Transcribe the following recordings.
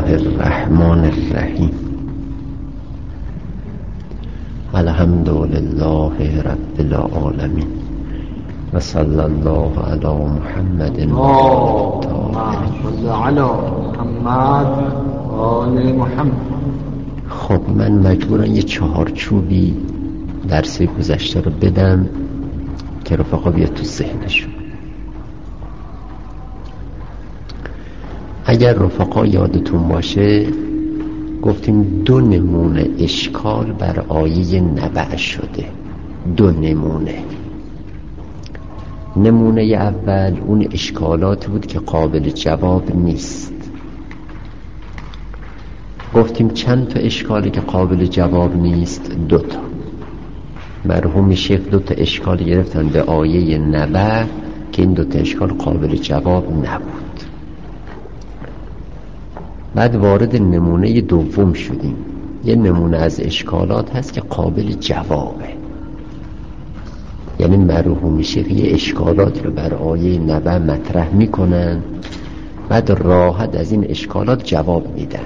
الله الرحمن الرحیم. الحمد لله رب العالمین و صلی الله علی محمد علی محمد آل محمد. خب من مجبورم یه چهارچوبی درس گذشته رو بدم که رفقا بیاد تو ذهنشون. اگر رفقا یادتون باشه گفتیم 2 نمونه اشکال بر آیه نبع شده. 2 نمونه اول اون اشکالات بود که قابل جواب نیست. گفتیم چند تا اشکالی که قابل جواب نیست؟ 2 تا. مرحوم شیخ 2 تا اشکال گرفتن به آیه نبع که این 2 تا اشکال قابل جواب نبود. بعد وارد نمونه دوم شدیم. یه نمونه از اشکالات هست که قابل جوابه، یعنی مرحوم شیخ یه اشکالات رو بر آیه نبع مطرح میکنن، بعد راحت از این اشکالات جواب میدن.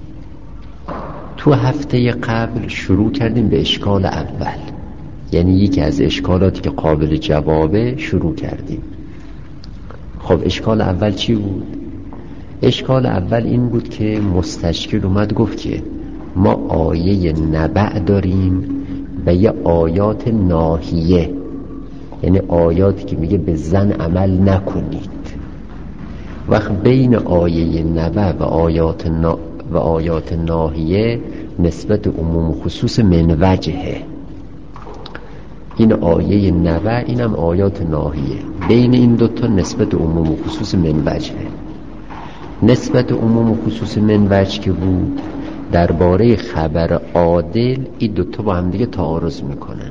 تو هفته قبل شروع کردیم به اشکال اول، یعنی یکی از اشکالاتی که قابل جوابه شروع کردیم. خب اشکال اول چی بود؟ اشکال اول این بود که مستشکل اومد گفت که ما آیه نبع داریم و یه آیات ناهیه، یعنی آیاتی که میگه به زن عمل نکنید. وقت بین آیه نبع و آیات ناهیه نسبت عموم و خصوص من وجهه. این آیه نبع اینم آیات ناهیه، بین این 2 تا نسبت عموم و خصوص من وجهه. نسبت عموم و خصوص من وجه که بود درباره خبر عادل، این 2 تا با هم دیگه تعارض میکنن.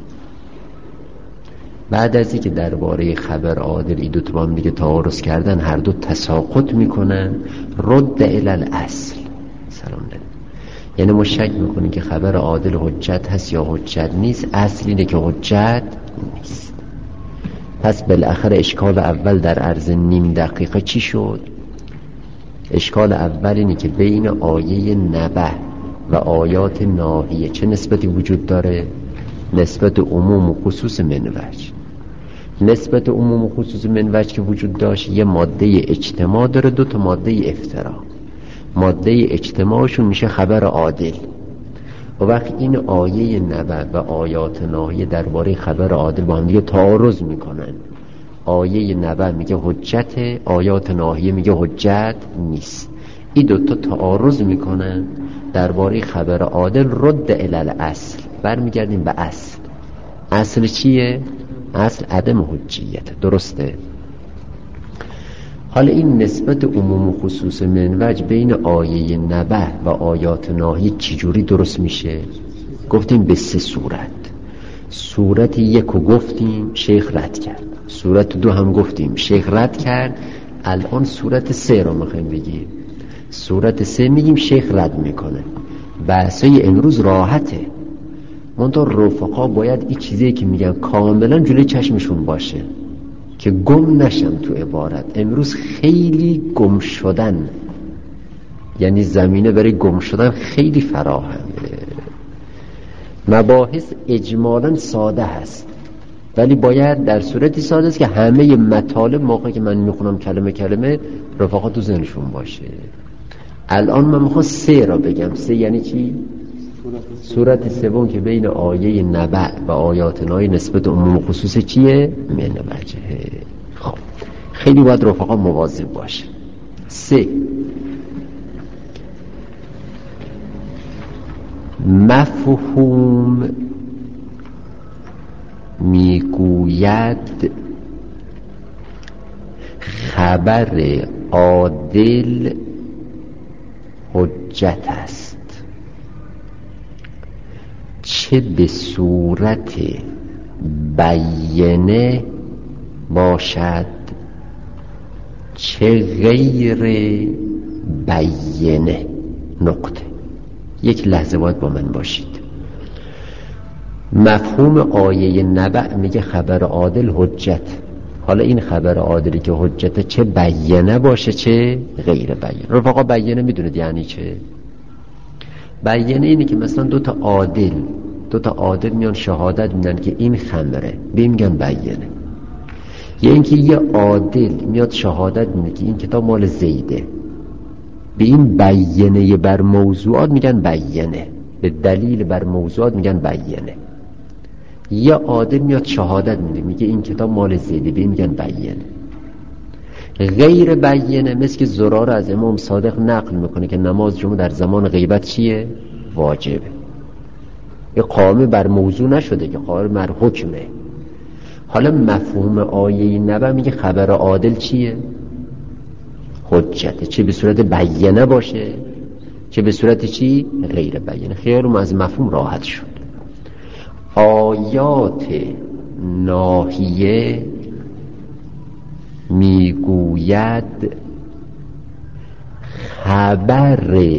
بعد از اینکه درباره خبر عادل این 2 تا با هم دیگه تعارض کردن، هر 2 تساقط میکنن. رد الی الاصل. سلام علیکم. یعنی ما شک میکنیم که خبر عادل حجت هست یا حجت نیست. اصل اینه که حجت نیست. پس بالاخره اشکال اول در عرض نیم دقیقه چی شد؟ اشکال اول اینه که بین آیه نبع و آیات ناهیه چه نسبتی وجود داره؟ نسبت عموم و خصوص من وجه. نسبت عموم و خصوص من وجه که وجود داشت یه ماده اجتماع داره، 2 تا ماده افتراق. ماده اجتماعشون میشه خبر عادل. و وقت این آیه نبع و آیات ناهیه درباره خبر عادل با هم دیگه تعارض میکنن. آیه نبع میگه حجت، آیات ناهیه میگه حجت نیست. این 2 تا تعارض میکنن درباره خبر عادل. رد الی الاصل، برمیگردیم به اصل. اصل چیه؟ اصل عدم حجیت. درسته؟ حالا این نسبت عموم و خصوص من وجه بین آیه نبع و آیات ناهیه چجوری درست میشه؟ گفتیم به 3 صورت. صورت 1 رو گفتیم شیخ رد کرد، صورت 2 هم گفتیم شیخ رد کرد. الان صورت 3 رو میخوایم بگیم. صورت 3 میگیم شیخ رد میکنه. بحثای امروز راحته، منتها رفقا باید این چیزی که میگن کاملا جلوی چشمشون باشه که گم نشن تو عبارت. امروز خیلی گم شدن، یعنی زمینه برای گم شدن خیلی فراهمه. مباحث اجمالا ساده هست، ولی باید در صورتی ساده است که همه مطالب موقعی که من میخونم کلمه کلمه رفقا تو ذهنشون باشه. الان من میخوام 3 را بگم. 3 یعنی چی؟ صورت 3 که بین آیه نبع و آیات ناهیه نسبت عموم و خصوص چیه؟ من وجهه. خب خیلی باید رفقا مواظب باشه. 3 مفهوم میگوید خبر عادل حجت است، چه به صورت بیینه باشد چه غیر بیینه. نقطه. یک لحظه باید با من باشید. مفهوم آیه نبع میگه خبر عادل حجت، حالا این خبر عادلی که حجته چه بیانه باشه چه غیر بیانه. رفقا بیانه میدونید یعنی چه؟ بیانه اینه که مثلا دو تا عادل میان شهادت میدن که این خمره، به این میگن بیانه. یا اینکه یه عادل میاد شهادت میده که این کتاب مال زیده، به این بیانه بر موضوعات میگن بیانه، به دلیل بر موضوعات میگن بیانه. یه عادل میاد شهادت میده میگه این کتاب مال زیده، به این میگن بیانه. غیر بیانه مثل که زرار از امام صادق نقل میکنه که نماز جمعه در زمان غیبت چیه؟ واجبه. یه قائم بر موضوع نشده که قائم بر حکمه. حالا مفهوم آیه نبا میگه خبر عادل چیه؟ حجته، چه به صورت بیانه باشه چه به صورت چی؟ غیر بیانه. خیالم از مفهوم راحت شد. آیات ناهیه میگوید خبر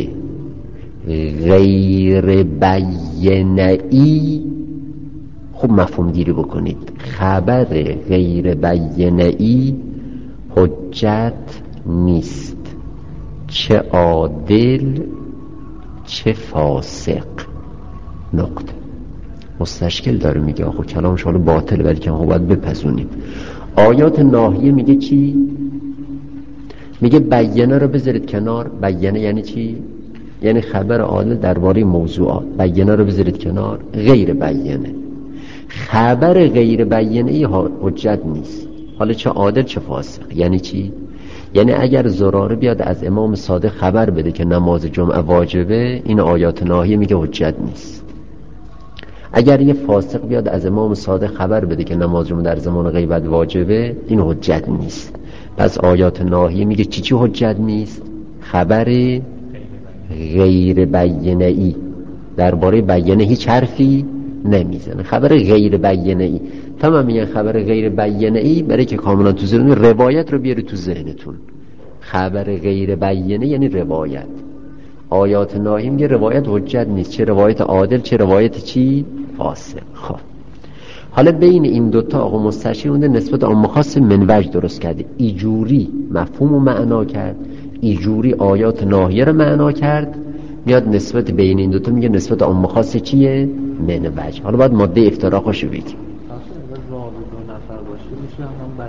غیر بیانه‌ای، خوب مفهوم گیری بکنید، خبر غیر بیانه‌ای حجت نیست، چه عادل چه فاسق. نقطه. مستشکل داره میگه آخو کلامش حالا باطل ولی که ما باید بپذونیم. آیات ناهیه میگه چی؟ میگه بیانه رو بذارید کنار. بیانه یعنی چی؟ یعنی خبر عادل درباره موضوعات. بیانه رو بذارید کنار. غیر بیانه، خبر غیر بیانه ای حجت نیست، حالا چه عادل چه فاسق. یعنی چی؟ یعنی اگر زراره بیاد از امام صادق خبر بده که نماز جمعه واجبه، این آیات ناهیه میگه حجت نیست. اگر یه فاسق بیاد از امام صادق خبر بده که نماز جمعه در زمان غیبت واجبه، این حجت نیست. پس آیات ناهیه میگه چی حجت نیست؟ خبر غیر بیانه ای، درباره بیانه هیچ حرفی نمیزنه. خبر غیر بیانه ای تمام میگن خبر غیر بیانه ای برای که کاملا تو ذهن روایت رو بیاره تو ذهنتون. خبر غیر بیانه یعنی روایت. آیات ناهی میگه روایت حجت نیست، چه روایت عادل چه روایت چی؟ فاسق. خب حالا بین این دوتا آقا مستشیر اونده نسبت عام خاص منوج درست کرده. ایجوری مفهوم و معنا کرد، ایجوری آیات ناهیه رو معنا کرد. میاد نسبت بین این دوتا میگه نسبت عام خاص چیه؟ منوج. حالا باید ماده افتراقاشو بگیم. اصلا راوی دو نفر باشه میشه هم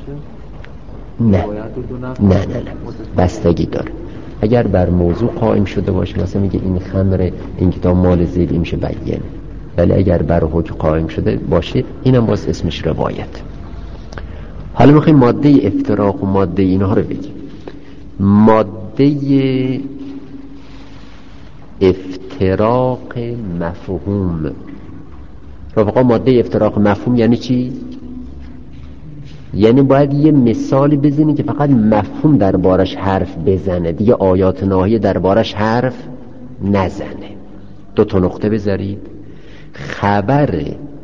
بیانه میشه؟ نه بستگی داره. اگر بر موضوع قائم شده باشه مثلا میگه این خمر این کتاب مال زیدی میشه بیانه، ولی اگر بر حکم قائم شده باشه اینم باز اسمش روایت. حالا میخوایم ماده افتراق و ماده اینها رو بگیم. ماده افتراق مفهوم. رفقا ماده افتراق مفهوم یعنی چی؟ یعنی باید یه مثالی بزنی که فقط مفهوم دربارش حرف بزنه، دیگه آیات ناهیه دربارش حرف نزنه. دو تا نقطه بذارید. خبر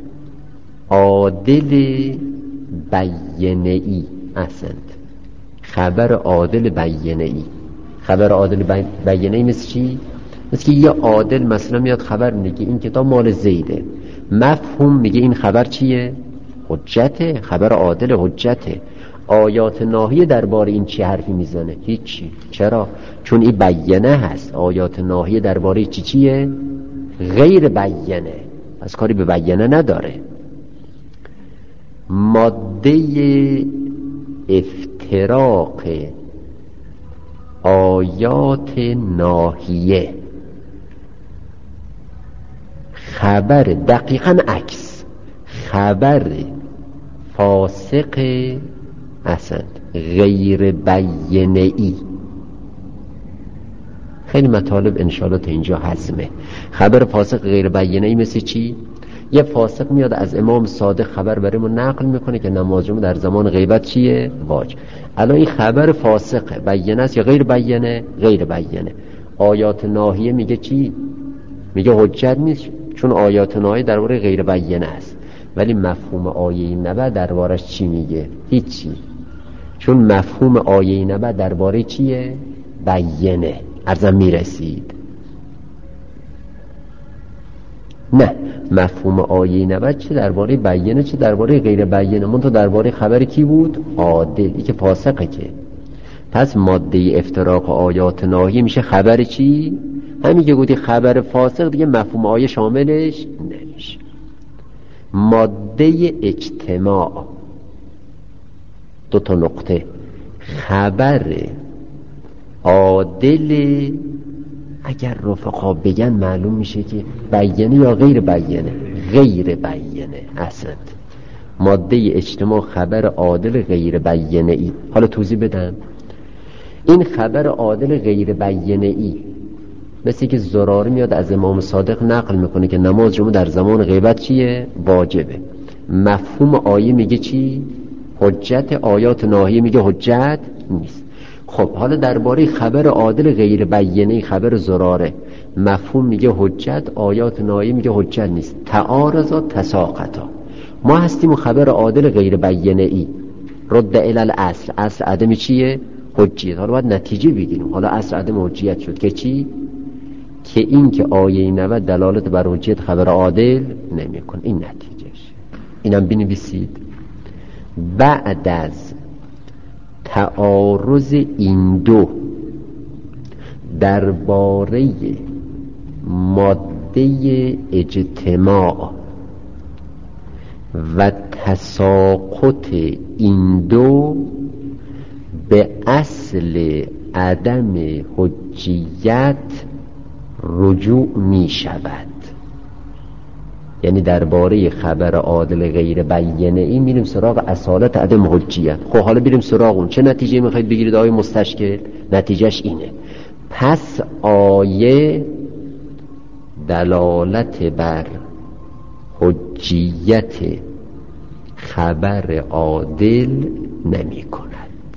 عادل بیانه‌ای. احسنت. خبر عادل بیانه‌ای. خبر عادل بیانه‌ای مثل چی؟ مثل که یه عادل مثلا میاد خبر میگه این کتاب مال زیده، مفهوم میگه این خبر چیه؟ حجته. خبر عادل حجته. آیات ناهیه درباره این چی حرفی میزنه؟ هیچی. چرا؟ چون این بیانه هست. آیات ناهیه درباره چیه؟ غیر بیانه، پس کاری به بیانه نداره. ماده افتراق آیات ناهیه خبر دقیقاً عکس خبر فاسق اصلا غیر بیانه‌ای. خیلی مطالب انشاءالله تا اینجا هضمه. خبر فاسق غیر بیانه‌ای مثل چی؟ یه فاسق میاد از امام صادق خبر برامون نقل میکنه که نماز جمعه در زمان غیبت چیه؟ واجب. الان این خبر فاسق بیانه است یا غیر بیانه؟ غیر بیانه. آیات ناهیه میگه چی؟ میگه حجت نیست، چون آیات ناهیه درباره غیر بیانه است. ولی مفهوم آیه نبا دربارش چی میگه؟ هیچی، چون مفهوم آیه نبا درباره چیه؟ بیانه. ارزم میرسید. نه، مفهوم آیه 90 چه درباره بیانه چه درباره غیر بیانه، منتها درباره خبر کی بود؟ عادلی که فاسقه. که پس ماده افتراق آیات ناهی میشه خبر چی؟ همین که گفتی خبر فاسق دیگه مفهوم آیه شاملش نمیشه. ماده اجتماع، 2 نقطه، خبر عادل اگر رفقا بگن معلوم میشه که بیانه یا غیر بیانه. غیر بیانه. اصلا ماده اجتماع خبر عادل غیر بیانه ای. حالا توضیح بدم. این خبر عادل غیر بیانه ای مثل که زراره میاد از امام صادق نقل میکنه که نماز جمعه در زمان غیبت چیه؟ واجبه. مفهوم آیه میگه چی؟ حجت. آیات ناهیه میگه حجت نیست. خب حالا درباره خبر عادل غیر بیانه، خبر زراره، مفهوم میگه حجت، آیات ناهیه میگه حجت نیست. تعارضا تساقطا. ما هستیم خبر عادل غیر بیانه ای، رد الی الاصل. اصل عدم چیه؟ حجیت. حالا باید نتیجه بگیریم. حالا اصل عدم حجیت شد که چی؟ که این که آیه 90 دلالت بر حجیت خبر عادل نمیکنه. این نتیجهش. اینم بنویسید. بعد از تعارض این دو درباره ماده اجتماع و تساقط این دو به اصل عدم حجیت رجوع می شود. یعنی درباره خبر عادل غیر بیانه ای میریم سراغ اصالت عدم حجیت. خب حالا بریم سراغ اون. چه نتیجه میخواید بگیرید آیه مستشکل؟ نتیجهش اینه. پس آیه دلالت بر حجیت خبر عادل نمی کند.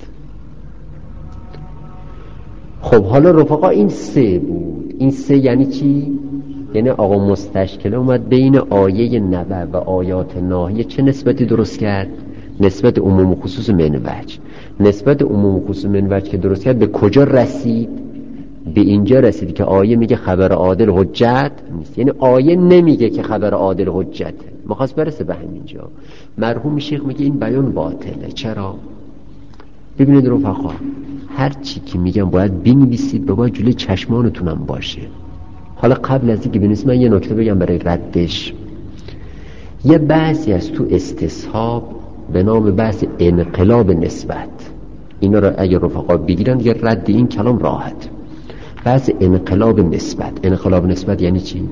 خب حالا رفقا این 3 بود. این 3 یعنی چی؟ یعنی آقا مستشکل اومد بین آیه 90 و آیات ناهیه چه نسبتی درست کرد؟ نسبت عموم و خصوص من وجه. نسبت عموم و خصوص من وجه که درست کرد به کجا رسید؟ به اینجا رسید که آیه میگه خبر عادل حجت نیست. یعنی آیه نمیگه که خبر عادل حجته، میخواست برسه به همینجا. مرحوم شیخ میگه این بیان باطله. چرا؟ ببینید رفقا، هر چی که میگم باید بنویسید، باید جلوی چشمانتونم باشه. حالا قبل از اینکه بنویسید من یه نکته بگم برای ردش. یه بحثی از تو استصحاب به نام بحث انقلاب نسبت. اینا رو اگه رفقا بگیرن یه رد این کلام راحت. بحث انقلاب نسبت. انقلاب نسبت یعنی چی؟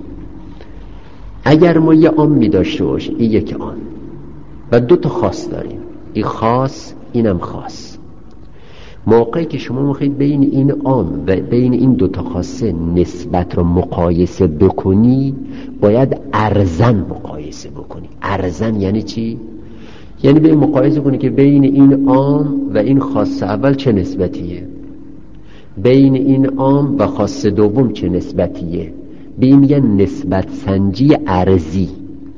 اگر ما یه عامی داشته باشیم، این یک عام و 2 تا خاص داریم، این خاص اینم خاص، موقعی که شما میخواید بین این عام و بین این 2 تا خاصه نسبت رو مقایسه بکنی، باید ارزن مقایسه بکنی. ارزن یعنی چی؟ یعنی به مقایسه کنی که بین این عام و این خاص اول چه نسبتیه، بین این عام و خاص دوم چه نسبتیه. به این میگن نسبت سنجی ارزی.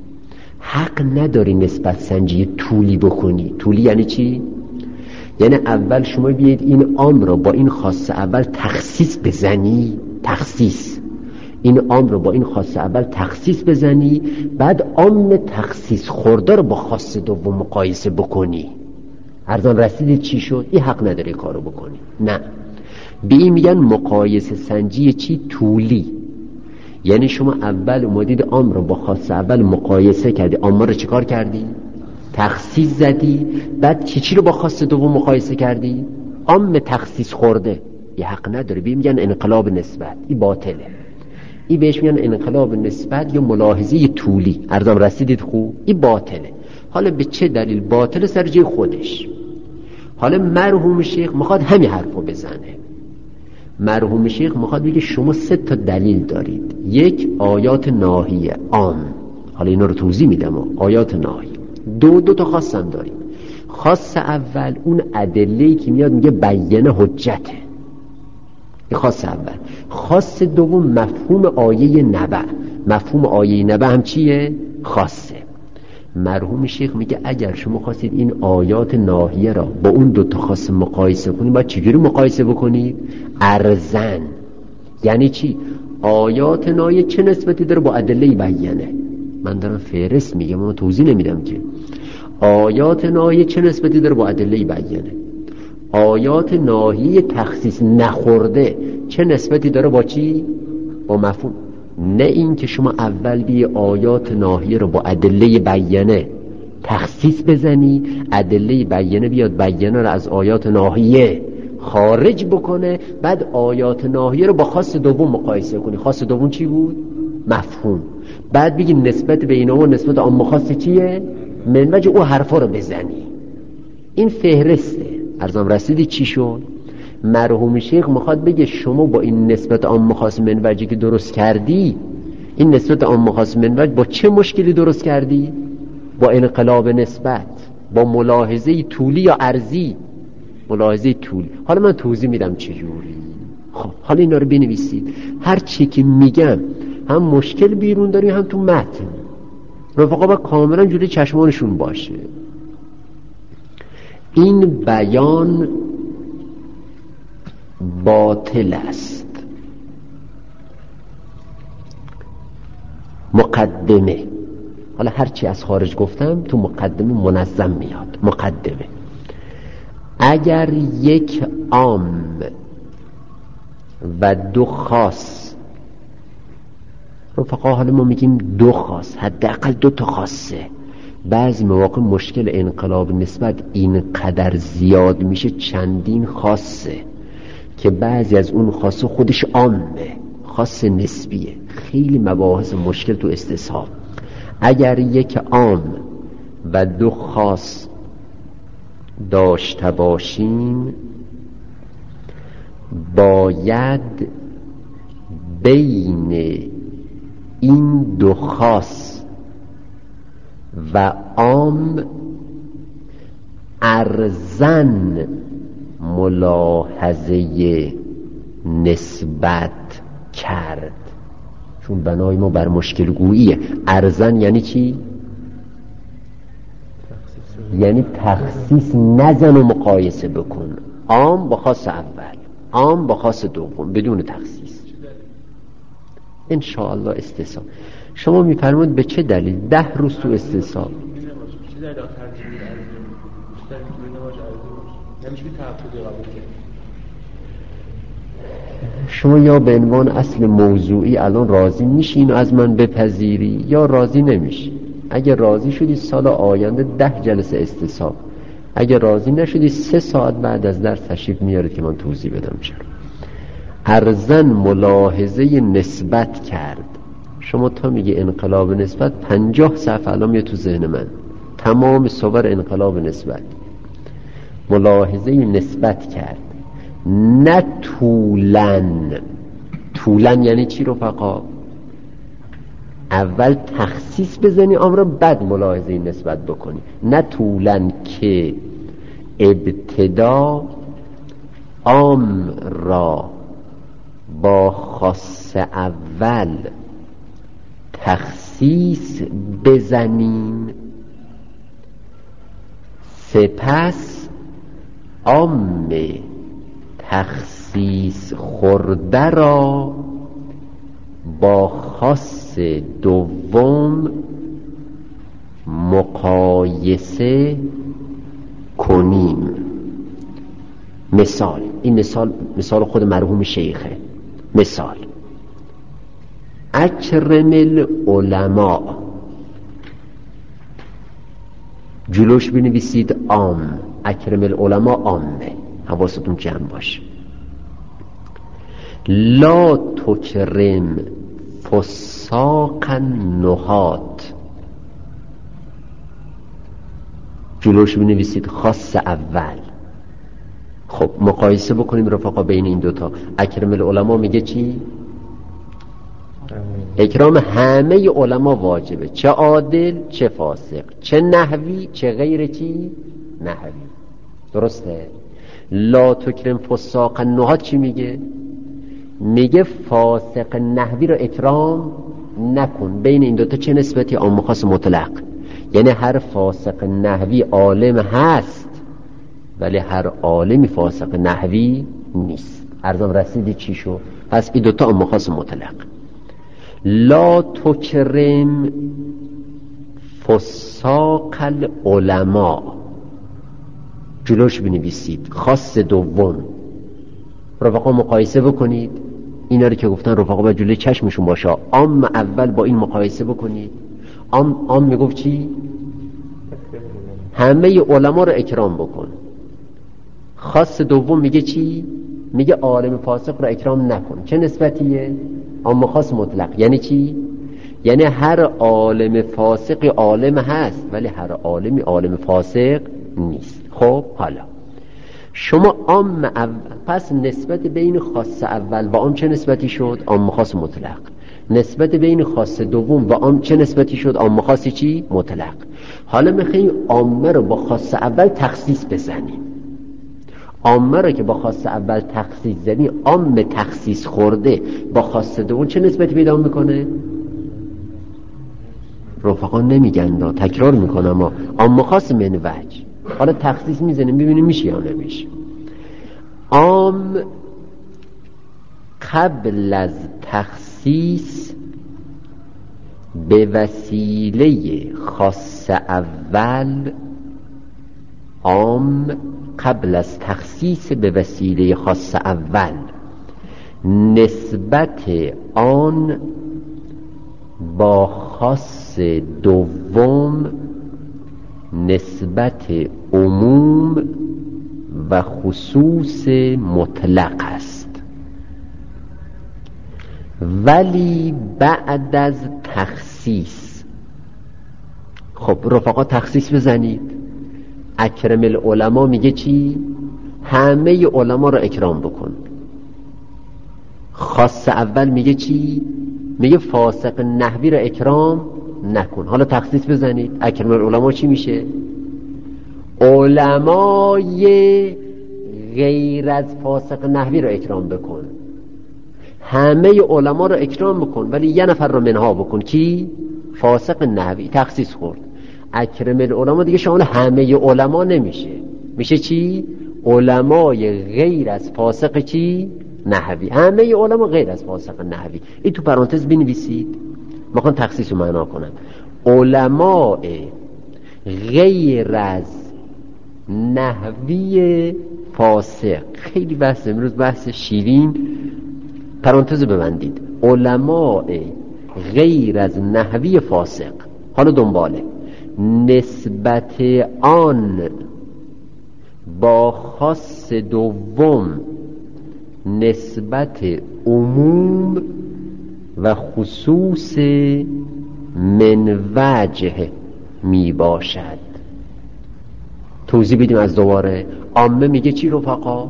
حق نداری نسبت سنجی طولی بکنی. طولی یعنی چی؟ یعنی اول شما بیاید این عام رو با این خاص اول تخصیص بزنی، تخصیص این عام رو با این خاص اول تخصیص بزنی، بعد عام تخصیص خورده رو با خاص دوم مقایسه بکنی. ارزان رسیدید چی شد؟ این حق نداری کارو بکنی. نه، به این میگن مقایسه سنجی چی؟ طولی. یعنی شما اول اومدید عام رو با خاص اول مقایسه کردی، عام رو چیکار کردی؟ تخصیص زدی، بعد چی رو با خاص دوم مقایسه کردی؟ عام تخصیص خورده. یه حق نداره. به این میگن انقلاب نسبت. این باطله. این بهش میگن انقلاب نسبت یا ملاحظه طولی. ارزم رسیدید خوب؟ این باطله. حالا به چه دلیل باطله؟ سر جای خودش. حالا مرحوم شیخ میخواد همین حرفو بزنه. مرحوم شیخ میخواد بگه شما 3 تا دلیل دارید. 1 آیات ناهیه عام، حالا اینا رو توضیح میدم. آیات ناهیه. 2 تا خاص هم داریم. خاص اول اون ادله‌ای که میاد میگه بیانه حجته، این خاص اول. خاص دوم مفهوم آیه 90. مفهوم آیه 90 هم چیه؟ خاصه. مرحوم شیخ میگه اگر شما خواستید این آیات ناهیه را با اون 2 تا خاص مقایسه کنید، باید چجوری مقایسه بکنید؟ ارزن. یعنی چی؟ آیات نایه چه نسبتی داره با ادله بیانه. من دارم فهرست میگم، من توضیح نمیدم که آیات نایه چه نسبتی داره با ادله بیانه. آیات ناهی تخصیص نخورده چه نسبتی داره با چی؟ با مفهوم. نه این که شما اول بی آیات ناهی رو با ادله بیانه تخصیص بزنی، ادله بیانه بیاد بیانه رو از آیات ناهیه خارج بکنه، بعد آیات ناهیه رو با خاص دوم مقایسه کنی. خاص دوم چی بود؟ مفهوم. بعد بگی نسبت بین و نسبت عام خاص چیه؟ من وجه او حرفا رو بزنی. این فهرسته. ارزم رسیدی چی شد؟ مرحوم شیخ میخواد بگه شما با این نسبت عام خاص من وجهی که درست کردی، این نسبت عام خاص من وجه با چه مشکلی درست کردی؟ با انقلاب نسبت، با ملاحظه طولی یا عرضی؟ ملاحظه طولی. حالا من توضیح میدم چجوری. خب حالا اینا رو بنویسید. هر چی که میگم هم مشکل بیرون داری هم تو متن، رفقا با کاملا جلوی چشمانشون باشه. این بیان باطل است. مقدمه، حالا هرچی از خارج گفتم تو مقدمه منظم میاد. مقدمه: اگر یک عام و دو خاص، رفقا حالا ما میگیم دو خاص، حداقل دو تا خاصه. بعضی مواقع مشکل انقلاب نسبت اینقدر زیاد میشه چندین خاصه که بعضی از اون خاصه خودش عامه، خاص نسبیه. خیلی مباحث مشکل تو استصحاب. اگر یک عام و دو خاص داشته باشیم، باید بین این دو خاص و عام ارزن ملاحظه نسبت کرد. چون بنای ما بر مشکل گوییه. ارزن یعنی چی؟ یعنی تخصیص نزن و مقایسه بکن. عام با خاص اول، عام با خاص دوم، بدون تخصیص. انشاءالله استصحاب. شما میفرمایید به چه دلیل 10 روز تو استصحاب شما یا به عنوان اصل موضوعی الان راضی میشی اینو از من بپذیری یا راضی نمیشی. اگه راضی شدی سال آینده 10 جلسه استصحاب، اگه راضی نشدی 3 ساعت بعد از درس تشریف میارید که من توضیح بدم چرا. ارزن ملاحظه نسبت کرد. شما تا میگه انقلاب نسبت 50 صفحه الان میاد تو ذهن من، تمام صور انقلاب نسبت. ملاحظه نسبت کرد، نه طولن. طولن یعنی چی رفقا؟ اول تخصیص بزنی امر، بعد ملاحظه نسبت بکنی. نه طولن که ابتدا عام را با خاص اول تخصیص بزنیم، سپس عام تخصیص خورده را با خاص دوم مقایسه کنیم. مثال، این مثال خود مرحوم شیخه. مثال: اکرم العلماء، جلوش بنویسید عام. اکرم العلماء عامه، حواستون جمع باشه. لا تکرم فساق النحات، جلوش بنویسید خاص اول. خب مقایسه بکنیم رفقا بین این دوتا. اکرم العلماء میگه چی؟ اکرام همه علما واجبه، چه عادل چه فاسق، چه نحوی چه غیر چی نحوی. درسته؟ لا تکرم فساق النحات چی میگه؟ میگه فاسق نحوی رو اکرام نکن. بین این دوتا چه نسبتی؟ عام خاص مطلق. یعنی هر فاسق نحوی عالم هست ولی هر عالمی فاسق نحوی نیست. ارزم رسیدی چی شو؟ پس این دوتا عام خاص مطلق. لا تکرم فساق العلماء، جلوش بنویسید. خاص دوم، رفقا مقایسه بکنید اینا رو که گفتن رفقا باید جلوی چشمشون باشه. عام اول با این مقایسه بکنید. عام میگفت چی؟ همه علما رو اکرام بکن. خاص دوم میگه چی؟ میگه عالم فاسق رو اکرام نکن. چه نسبتیه؟ عام خاص مطلق. یعنی چی؟ یعنی هر عالم فاسقی عالم هست ولی هر عالمی عالم فاسق نیست. خب حالا شما عام اول، پس نسبت بین خاص اول و عام چه نسبتی شد؟ عام خاص مطلق. نسبت بین خاص دوم و عام چه نسبتی شد؟ عام خاص چی؟ مطلق. حالا میخوایم عامه رو با خاص اول تخصیص بزنیم. عامه رو که با خاص اول تخصیص زنی، عام تخصیص خورده با خاص دوم چه نسبتی پیدا میکنه؟ رفقا نمیگن، تکرار میکنم، عام خاص من وجه. حالا تخصیص میزنیم ببینیم میشه یا نمیشه. عام قبل از تخصیص به وسیله خاص اول، عام قبل از تخصیص به وسیله خاص اول نسبت آن با خاص دوم نسبت عموم و خصوص مطلق است، ولی بعد از تخصیص. خب رفقا تخصیص بزنید. اکرم العلماء میگه چی؟ همه علما رو اکرام بکن. خاص اول میگه چی؟ میگه فاسق نحوی رو اکرام نکن. حالا تخصیص بزنید. اکرم العلماء چی میشه؟ علمای غیر از فاسق نحوی رو اکرام بکن. همه علما رو اکرام بکن ولی یه نفر رو منها بکن. کی؟ فاسق نحوی. تخصیص خورد. اکرم العلماء دیگه شامل همه علما نمیشه. میشه چی؟ علمای غیر از فاسق چی؟ نحوی. همه علما غیر از فاسق نحوی. این تو پرانتز بنویسید. میخوام تخصیص رو معنا کنم. علمای غیر از نحوی فاسق. خیلی بحث امروز بحث شیرین. پرانتز ببندید. علمای غیر از نحوی فاسق. حالا دنباله نسبت آن با خاص دوم نسبت عموم و خصوص من وجه می باشد. توضیح بدیم از دوباره. عامه میگه چی رفقا؟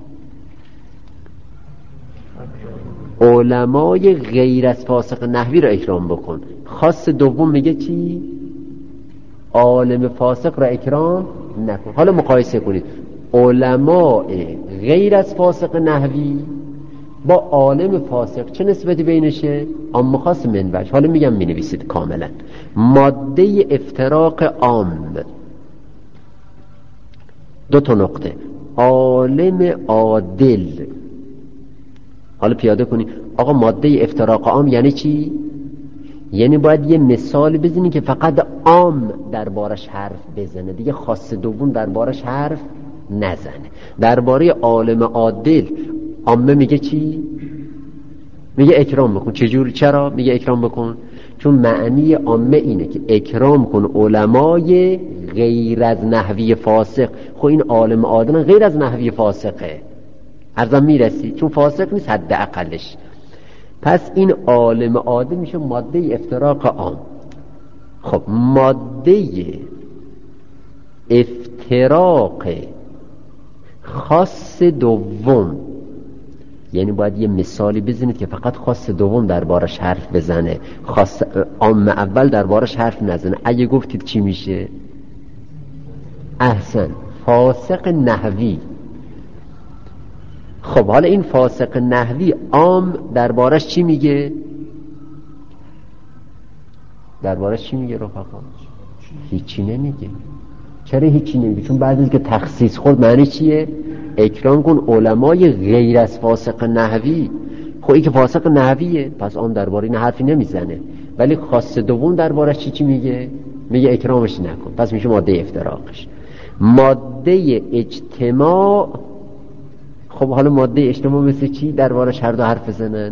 علمای غیر از فاسق نحوی رو اکرام بکن. خاص دوم میگه چی؟ عالم فاسق را اکرام نکن. حالا مقایسه کنید علمای غیر از فاسق نحوی با عالم فاسق چه نسبتی بینشه؟ عام خاص من وجه. حالا میگم مینویسید کاملا. ماده افتراق عام، دو تا نقطه. عالم عادل. حالا پیاده کنید آقا ماده افتراق عام یعنی چی؟ یعنی باید یه مثال بزنی که فقط عام دربارش حرف بزنه، دیگه خاص دوم دربارش حرف نزنه. درباره عالم عادل عامه میگه چی؟ میگه اکرام بکن. چجور؟ چرا میگه اکرام بکن؟ چون معنی عامه اینه که اکرام کن علمای غیر از نحوی فاسق. خب این عالم عادل غیر از نحوی فاسقه، ارزم میرسی، چون فاسق نیست حد اقلش. پس این عالم عادل میشه ماده افتراق عام. خب ماده افتراق خاص دوم یعنی باید یه مثالی بزنید که فقط خاص دوم دربارش حرف بزنه، خاص عام اول دربارش حرف نزنه. اگه گفتید چی میشه؟ احسن، فاسق نحوی. خب حالا این فاسق نحوی عام دربارش چی میگه؟ دربارش چی میگه رفقا؟ هیچی نمیگه. چرا هیچی نمیگه؟ چون بعد از که تخصیص خورد معنی چیه؟ اکرام کن علمای غیر از فاسق نحوی. خب این که فاسق نحویه، پس عام درباره این حرفی نمیزنه، ولی خاص دوم دربارش چی میگه؟ میگه اکرامش نکن، پس میشه ماده افتراقش. ماده اجتماع، خب حالا ماده اجتماع مثل چی دربارش هر دو حرف بزنن؟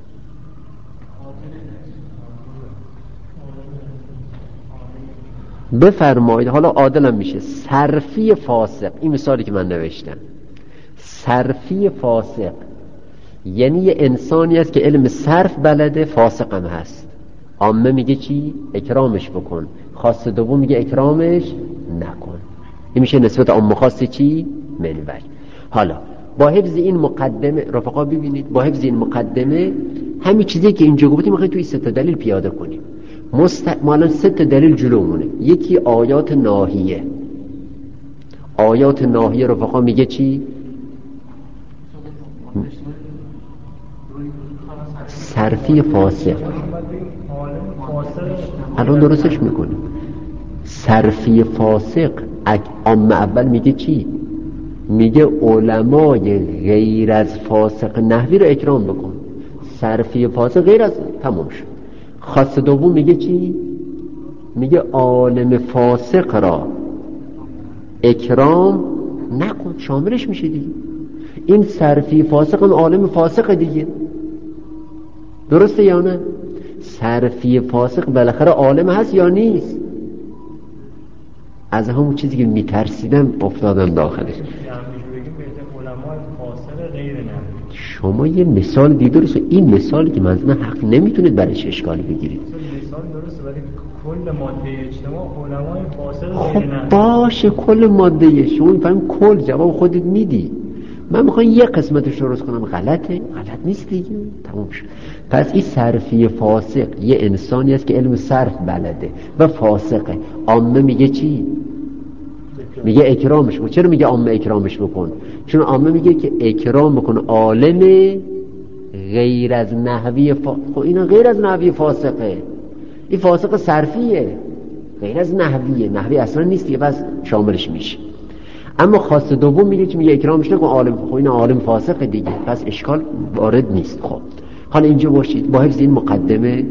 بفرمایید. حالا عادلم میشه صرفی فاسق. این مثالی که من نوشتم، صرفی فاسق یعنی یه انسانی است که علم صرف بلده، فاسق هم هست. عامه میگه چی؟ اکرامش بکن. خاص دوم میگه اکرامش نکن. این میشه نسبت عام خاص چی؟ منوج. حالا با حفظ این مقدمه رفقا ببینید، با حفظ این مقدمه همین چیزی که اینجا گفتیم میخوایم توی 3 تا دلیل پیاده کنیم. ما الان 3 تا دلیل جلومونه. یکی آیات ناهیه. آیات ناهیه رفقا میگه چی؟ صرفی فاسق. الان درستش میکنیم. صرفی فاسق عام اول میگه چی؟ میگه علمای غیر از فاسق نحوی رو اکرام بکن. صرفی فاسق غیر از تمام شد. خاص دوم میگه چی؟ میگه عالم فاسق را اکرام نکن، شاملش میشه دیگه. این صرفی فاسق هم عالم فاسق دیگه، درسته یا نه؟ صرفی فاسق بالاخره عالم هست یا نیست؟ از همون چیزی که میترسیدم افتادم داخلش. شما یه مثال دیگه درست، این مثالی که منظورم حق نمیتونید برایش اشکالی بگیرید. مثال درسته ولی کل ماده اجتماع علمای فاسق غیر نه. باشه کل ماده شما میفهمید، کل جواب خودت میدی. من میخوام یه قسمتش درست کنم، غلطه؟ غلط نیست دیگه، تموم شد. پس این صرفی فاسق یه انسانی است که علم صرف بلده و فاسقه. عامه میگه چی؟ میگه اکرامش بکن. چرا میگه عامه اکرامش بکن؟ چون عامه میگه که اکرام بکن عالم غیر از نحوی خب اینا غیر از نحوی فاسقه. این فاسق صرفیه، غیر از نحویه. نحوی اصلا نیست دیگه، پس شاملش میشه. اما خاص دوم میگه که میگه اکرامش نکن عالم، خب این عالم فاسق دیگه، پس اشکال وارد نیست. خب حالا اینجا باشید با حفظ این مقدمه،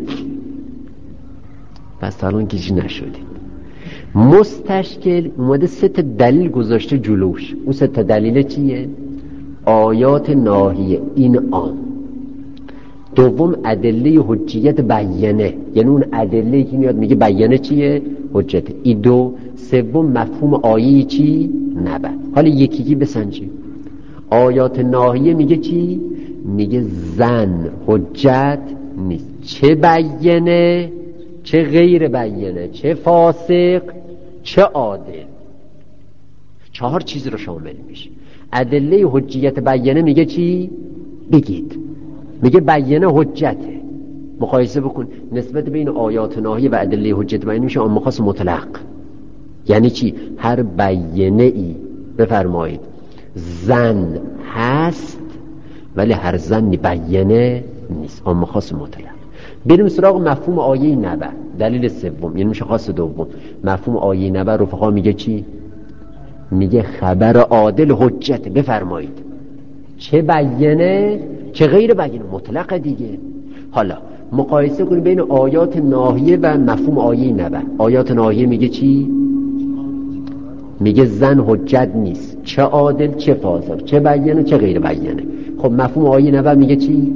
پس الان کیچی نشدید. مستشکل اومده 3 تا دلیل گذاشته جلوش. اون 3 تا دلیل چیه؟ آیات ناهیه، این آن. دوم ادله حجیت بیانه، یعنی اون ادله که میاد میگه بیانه چیه؟ حجت. این دو. سوم مفهوم آیه چی؟ نبه. حالا یکی بسنجیم. آیات ناهیه میگه چی؟ میگه زن حجت نیست، چه بیانه چه غیر بیانه، چه فاسق چه عادل. 4 چیز رو شامل میشه. ادله حجیت بیانه میگه چی؟ بگید. میگه بیانه حجته. مقایسه بکن نسبت بین آیات ناهیه و ادله حجت بیانه میشه عام خاص مطلق. یعنی چی؟ هر بیانه ای بفرمایید زن هست ولی هر زنی بیانه نیست، عام خاص مطلق. بریم سراغ مفهوم آیه نبع، دلیل سوم، یعنی میشه خاص دوم. مفهوم آیه نبع رفقا میگه چی؟ میگه خبر عادل حجت. بفرمایید چه بیانه چه غیر بیانه، مطلق دیگه. حالا مقایسه کنیم بین آیات ناهیه و مفهوم آیه نبع. آیات ناهیه میگه چی؟ میگه زن حجت نیست، چه عادل چه فاسق، چه بیانه چه غیر بیانه. خب مفهوم آیه نبع میگه چی؟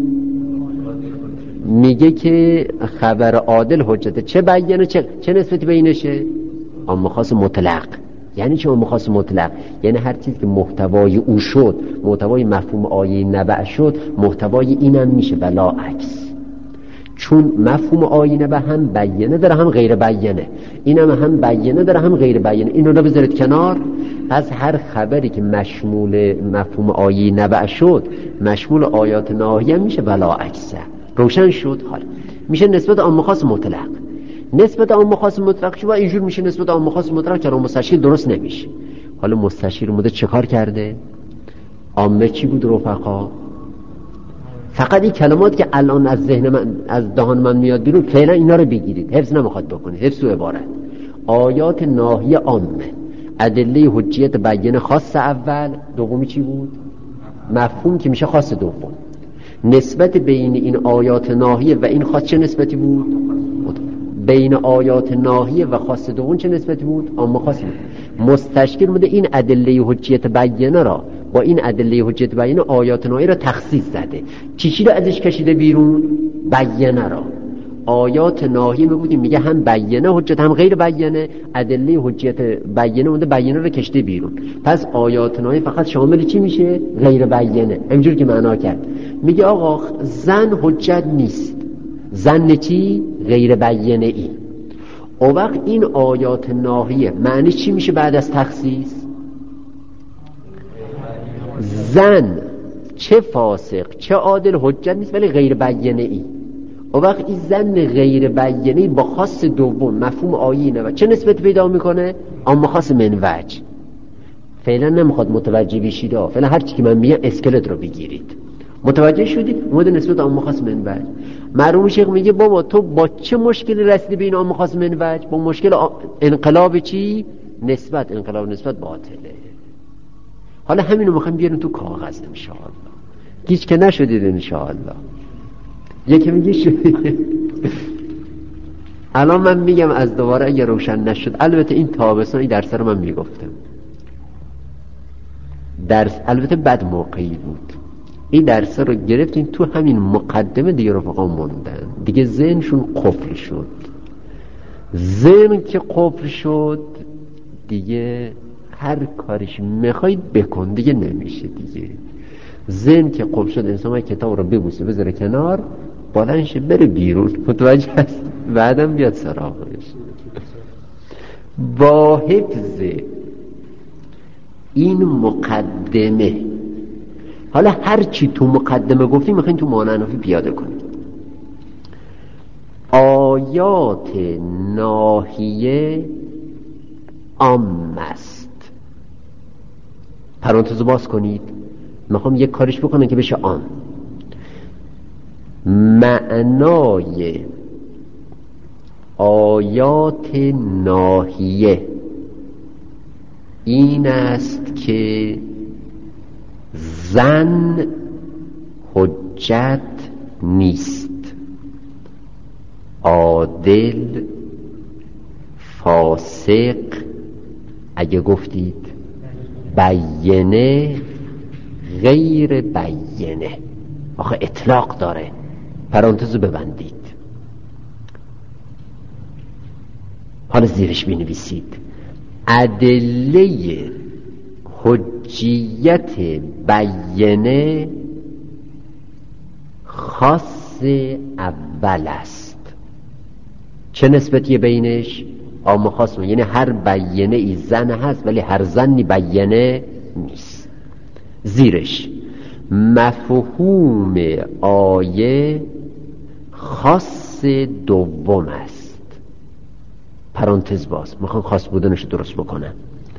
میگه که خبر عادل حجته، چه بیانه چه نسبتی بینشه؟ عام خاص مطلق. یعنی چه عام خاص مطلق؟ یعنی هر چیز که محتوای او شد، محتوای مفهوم آیه نبع شد، محتوای اینم میشه ولا عکس. چون مفهوم آیه نبع هم بیانه داره هم غیر بیانه، اینم هم بیانه داره هم غیر بیانه. اینو رو بذارید کنار. پس هر خبری که مشمول مفهوم آیه نبع شد مشمول آیات ناهیه میشه ولا عکس. روشن شد؟ حالا میشه نسبت عام خاص مطلق. نسبت عام خاص مطلق شو و اینجور میشه نسبت عام خاص مطلق. چرا مستشیل درست نمیشه؟ حالا مستشیل اومده چه کار کرده؟ عامه چی بود رفقا؟ فقط این کلمات که الان از ذهن من از دهان من میاد بیرون فعلا اینا رو بگیرید، حفظ نمیخواد بکنید. حفظ و عبارت آیات ناهیه عامه، ادله حجیت بیانه خاص اول، دومی چی بود؟ مفهوم که میشه خاص دوم. نسبت بین این آیات ناهیه و این خاص چه نسبتی بود؟ بین آیات ناهیه و خاص دوم چه نسبتی بود؟ عام خاص بود. مستشکل بوده این ادله حجیت بیانه را با این ادله حجیت بیانه آیات ناهیه را تخصیص زده. چی رو ازش کشیده بیرون؟ بیانه را. آیات ناهیه میگه میگه هم بیانه حجت هم غیر بیانه، ادله حجیت بیانه اون بیانه رو کشیده بیرون. پس آیات ناهیه فقط شامل چی میشه؟ غیر بیانه. همینجوری که معنا کرد. میگه آقا زن حجت نیست. زن چی؟ غیر بیانه ای. او وقت این آیات ناهیه معنی چی میشه بعد از تخصیص؟ زن چه فاسق چه عادل حجت نیست ولی غیر بیانه ای. او وقت این زن غیر بیانه ای با خاص دوم مفهوم آیینه و چه نسبت پیدا میکنه؟ اما خاص منوج. فعلا نمیخواد متوجه بشید، فعلا هر چی که من میگم اسکلت رو بگیرید. متوجه شدید؟ اومده نسبت اما خاص منوج. مرحوم شیخ میگه بابا تو با چه مشکلی رسیدی به این اما خاص منوج؟ با مشکل انقلاب چی؟ نسبت. انقلاب نسبت باطله. حالا همینو میخوایم بیاریم تو کاغذ انشاءالله. هیچ که نشدید انشاءالله. یکی میگه شدید. الان من میگم از دوباره اگه روشن نشد، البته این تابستان این درس رو من میگفتم. درس البته بد موقعی بود. این درس رو گرفتیم تو همین مقدمه دیگه رفقا موندن. دیگه ذهنشون قفل شد. ذهن که قفل شد دیگه هر کارش میخواید بکن دیگه نمیشه دیگه. ذهن که قفل شد انسان کتاب رو ببوسه بذاره کنار بالنشه بره بیرون. متوجه هست؟ بعدم بیاد سراغش. با حفظ این مقدمه، حالا هر چی تو مقدمه گفتیم میخواین تو معنی پیاده کنید. آیات ناهیه عام است. پرانتز باز کنید. میخوام یک کارش بکنم که بشه عام. معنای آیات ناهیه این است که زن حجت نیست، عادل فاسق اگه گفتید بیانه غیر بیانه. آخه اطلاق داره. پرانتز ببندید. حالا زیرش بنویسید ادله حجیت بیانه خاص اول است. چه نسبتیه بینش؟ عام خاص. یعنی هر بیانه ای زن هست ولی هر زنی بیانه نیست. زیرش مفهوم آیه خاص دوم است. پرانتز باز. میخوام خاص بودنش درست بکنم.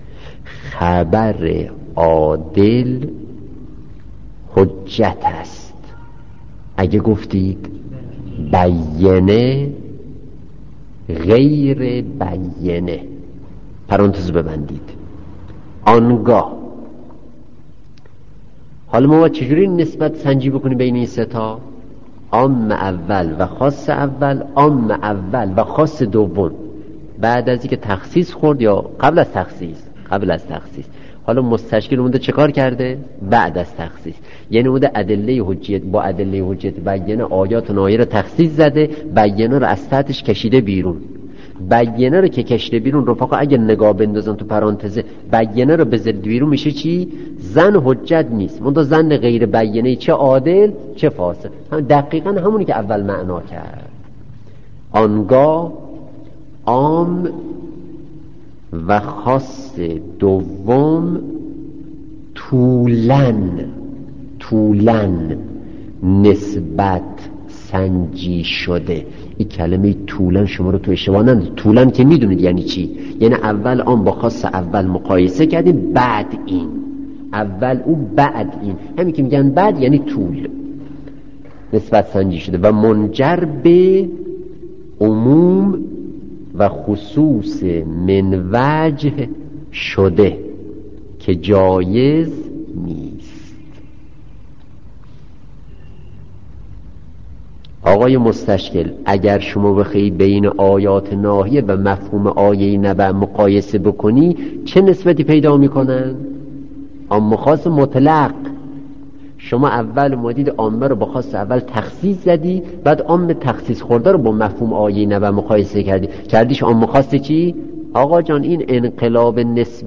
خبر عادل حجت است اگه گفتید بیانه غیر بیانه. پرانتز ببندید. آنگاه حالا ما چجوری نسبت سنجی بکنیم بین این سه تا؟ عام اول و خاص اول، عام اول و خاص دوم بعد از اینکه تخصیص خورد یا قبل از تخصیص؟ قبل از تخصیص. حالا مستشکل اونده چه کار کرده؟ بعد از تخصیص. یعنی اونده ادله حجیت با ادله حجیت بیانه آیات ناهیه رو تخصیص زده، بیانه رو از تحتش کشیده بیرون. بیانه رو که کشیده بیرون رفقا اگه نگاه بندازن تو پرانتزه بیانه رو بذارید بیرون میشه چی؟ زن حجت نیست. منتها زن غیر بیانه چه عادل چه فاسق. هم دقیقاً همونی که اول معنا کرد. آنگاه عام و خاص دوم طولن نسبت سنجی شده. این کلمه طولن شما رو تو اشتباه نندازید. طولن که میدونید یعنی چی؟ یعنی اول عام با خاص اول مقایسه کردیم بعد این. اول او بعد این. همین که میگن بعد یعنی طول. نسبت سنجی شده و منجر به عموم و خصوص من وجه شده که جایز نیست. آقای مستشکل، اگر شما بخوای بین آیات ناهیه و مفهوم آیه نبع مقایسه بکنی چه نسبتی پیدا میکنن؟ عام خاص مطلق. شما اول مدید عامه رو با خاص اول تخصیص زدی، بعد عام تخصیص خورده رو با مفهوم آیه نبع مقایسه کردیش عام خاص چی؟ آقا جان این انقلاب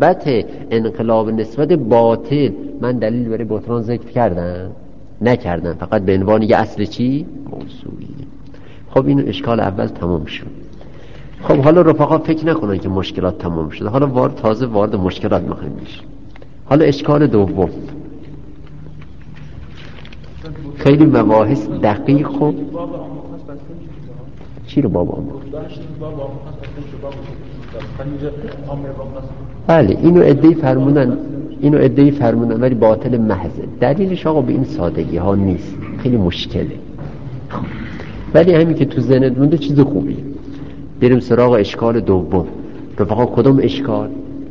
نسبت باطل. من دلیل برای بطلان ذکر کردم؟ نکردم، فقط به عنوان یه اصل چی؟ موضوعی. خب این اشکال اول تمام شد. خب حالا رفقا فکر نکنن که مشکلات تمام شده، حالا تازه وارد مشکلات میخوایم بشیم. حالا اشکال دوم، خیلی مباحث دقیق. خب چی رو بابا ما؟ بله اینو ادعی فرمونن ولی باطل محض. دلیلش آقا به این سادگی ها نیست، خیلی مشکله. ولی همین که تو ذهنت مونده چیز خوبیه. بریم سراغ اشکال دوم. رفقا کدوم اشکال؟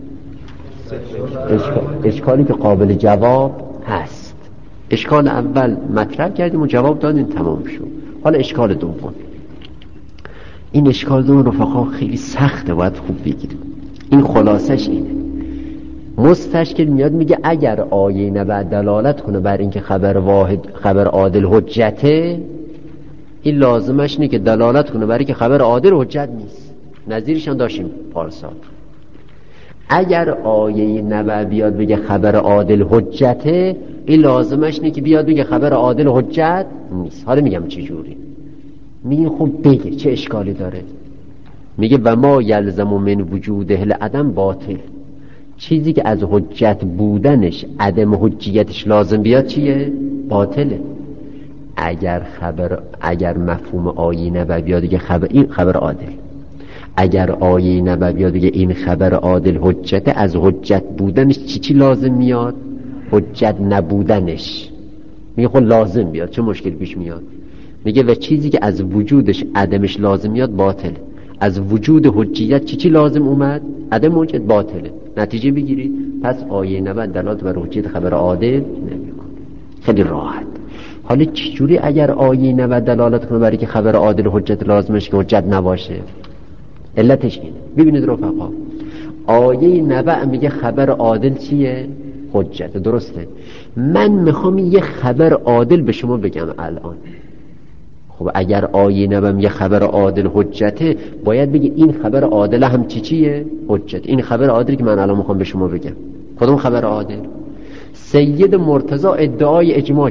اشکالی که قابل جواب هست. اشکال اول مطرح کردیم و جواب دادیم، تمام شد. حالا اشکال دوم. این اشکال دوم رفقا خیلی سخته، باید خوب بگیریم. این خلاصش اینه. مستشکل میاد میگه اگر آیه نبع دلالت کنه بر اینکه خبر عادل حجته، این لازمش اینه که دلالت کنه بر اینکه خبر عادل حجت نیست. نظیرش هم داشتیم پارسال. اگر آیه نبع بیاد بگه خبر عادل حجته، این لازمش اینه که بیاد بگه خبر عادل حجت نیست. حالا میگم چه جوری. میگه خب بگه چه اشکالی داره. میگه و ما یلزم من وجوده العدم باطل. چیزی که از حجت بودنش عدم حجیتش لازم بیاد چیه؟ باطله. اگر مفهوم آیه نبع بیاد دیگه این خبر عادل، اگر آیه نبع بیاد دیگه این خبر عادل حجته، از حجت بودنش چی لازم میاد؟ حجت نبودنش. میگه خب لازم بیاد، چه مشکل پیش میاد؟ میگه و چیزی که از وجودش عدمش لازم میاد باطل. از وجود حجیت چی لازم اومد؟ عدم حجت، باطله. نتیجه بگیرید پس آیه نبع دلالت بر حجیت خبر عادل نمیکنه. خیلی راحت. حالا چجوری اگر آیه نبع دلالت کنه برای که خبر عادل حجت لازمش که حجت نباشه؟ علتش اینه. ببینید رفقا، آیه نبع میگه خبر عادل چیه؟ حجت. درسته؟ من میخوام یه خبر عادل به شما بگم الان. خب اگر آیه نبع میگه خبر عادل حجته، باید بگی این خبر عادل هم چیه؟ حجت. این خبر عادلی که من الان میخوام به شما بگم کدوم خبر عادل؟ سید مرتضی ادعای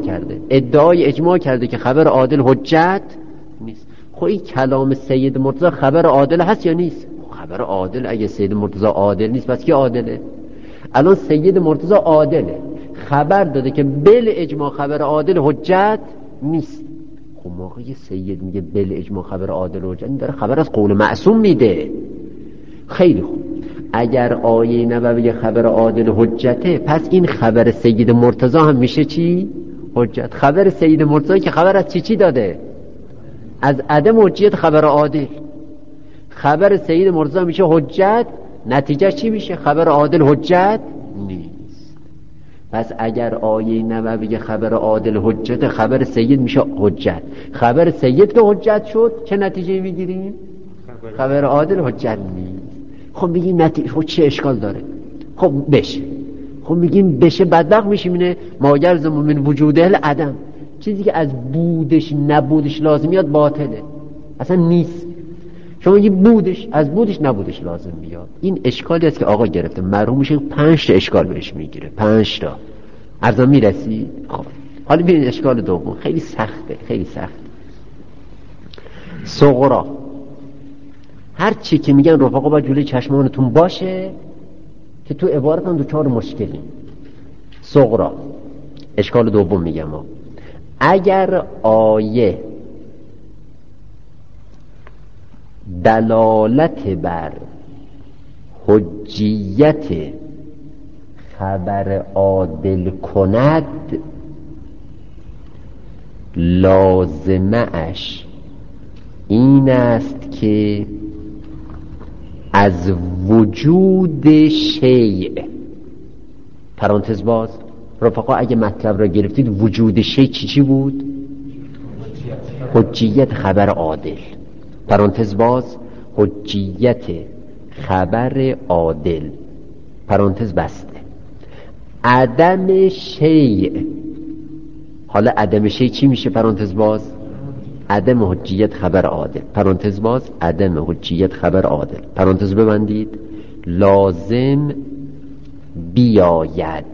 اجماع کرده که خبر عادل حجت نیست. خب این کلام سید مرتضی خبر عادل هست یا نیست؟ خبر عادل. اگه سید مرتضی عادل نیست پس کی عادله؟ الان سید مرتضی عادله، خبر داده که بل اجماع خبر عادل حجت نیست. خب موقعی سید میگه بل اجماع خبر عادل حجت، این داره خبر از قول معصوم میده. خیلی خوب، اگر آیه نبوی خبر عادل حجته، پس این خبر سید مرتضی هم میشه چی؟ حجت. خبر سید مرتضی که خبر از چی داده؟ از عدم حجیت خبر عادل. خبر سید مرتضی میشه حجت، نتیجه چی میشه؟ خبر عادل حجت نیست. پس اگر آیه نبوی خبر عادل حجت، خبر سید میشه حجت. خبر سید که حجت شد چه نتیجه میگیریم؟ خبر عادل حجت نیست. خب میگیم نتیجه خب چه اشکال داره؟ خب بشه. خب میگیم بشه بدبخت میشیم. اینه ما یلزم من وجوده العدم. چیزی که از بودش نبودش لازم میاد باطله، اصلا نیست. شما میگی بودش، از بودش نبودش لازم میاد. این اشکالی است که آقا گرفته، مرحوم میشه 5 تا اشکال بهش میگیره. 5 تا ارزان میرسی. خب حالا ببینید اشکال دوم خیلی سخته، خیلی سخت. صغرا، هر چی که میگن رفقا باید جلوی چشمانتون باشه که تو عبارتان دوچار مشکلی. صغرا اشکال دوم میگم اگر آیه دلالت بر حجیت خبر عادل کند، لازمه اش این است که از وجود شیء، پرانتز باز رفقا اگه مطلب را گرفتید، وجود شیء چی بود؟ حجیت خبر عادل، پرانتز باز، حجیت خبر عادل، پرانتز بسته. عدم شیء، حالا عدم شیء چی میشه؟ پرانتز باز، عدم حجیت خبر عادل، پرانتز باز، عدم حجیت خبر عادل، پرانتز ببندید، لازم بیاید.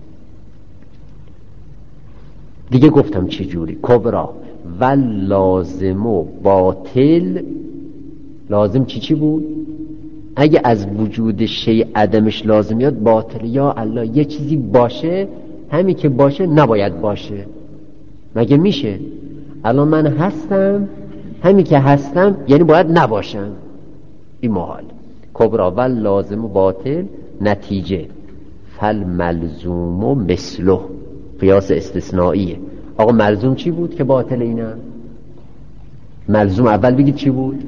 دیگه گفتم چه جوری، کبرا و لازم و باطل. لازم چی بود؟ اگه از وجود شیء عدمش لازم یاد، باطل. یا الله، یه چیزی باشه، همین که باشه نباید باشه. مگه میشه؟ الان من هستم، همین که هستم یعنی باید نباشم، این محال. کبرا و لازم و باطل، نتیجه فل ملزوم و مثله، قیاس استثنائیه. آقا ملزوم چی بود که باطل؟ اینم ملزوم اول بگید چی بود؟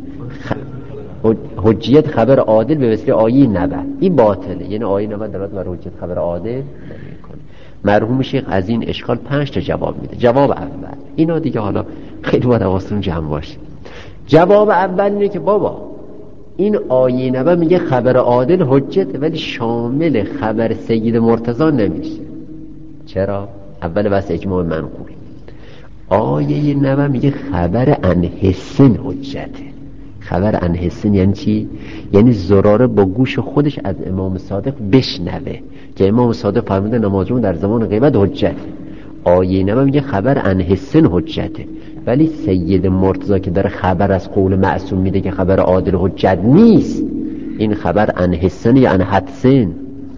حجیت خبر عادل به وسیله آیه 90، این باطله، یعنی آیه 90 دلالت بر حجیت خبر عادل نمیکنه. مرحوم شیخ از این اشکال 5 تا جواب میده. جواب اول، اینا دیگه حالا خیلی باید حواستون جمع باشه. جواب اول اینه که بابا این آیه 90 میگه خبر عادل حجت، ولی شامل خبر سید مرتضی نمیشه. چرا؟ اول بس اجماع منقول. آیه 90 میگه خبر انحسن حجته. خبر انحسن یعنی چی؟ یعنی زراره با گوش خودش از امام صادق بشنوه که امام صادق فرموده نمازون در زمان غیبت حجت. آیه 90 میگه خبر انحسن حجته، ولی سید مرتضی که داره خبر از قول معصوم میده که خبر عادل حجت نیست، این خبر انحسن یا انحسن؟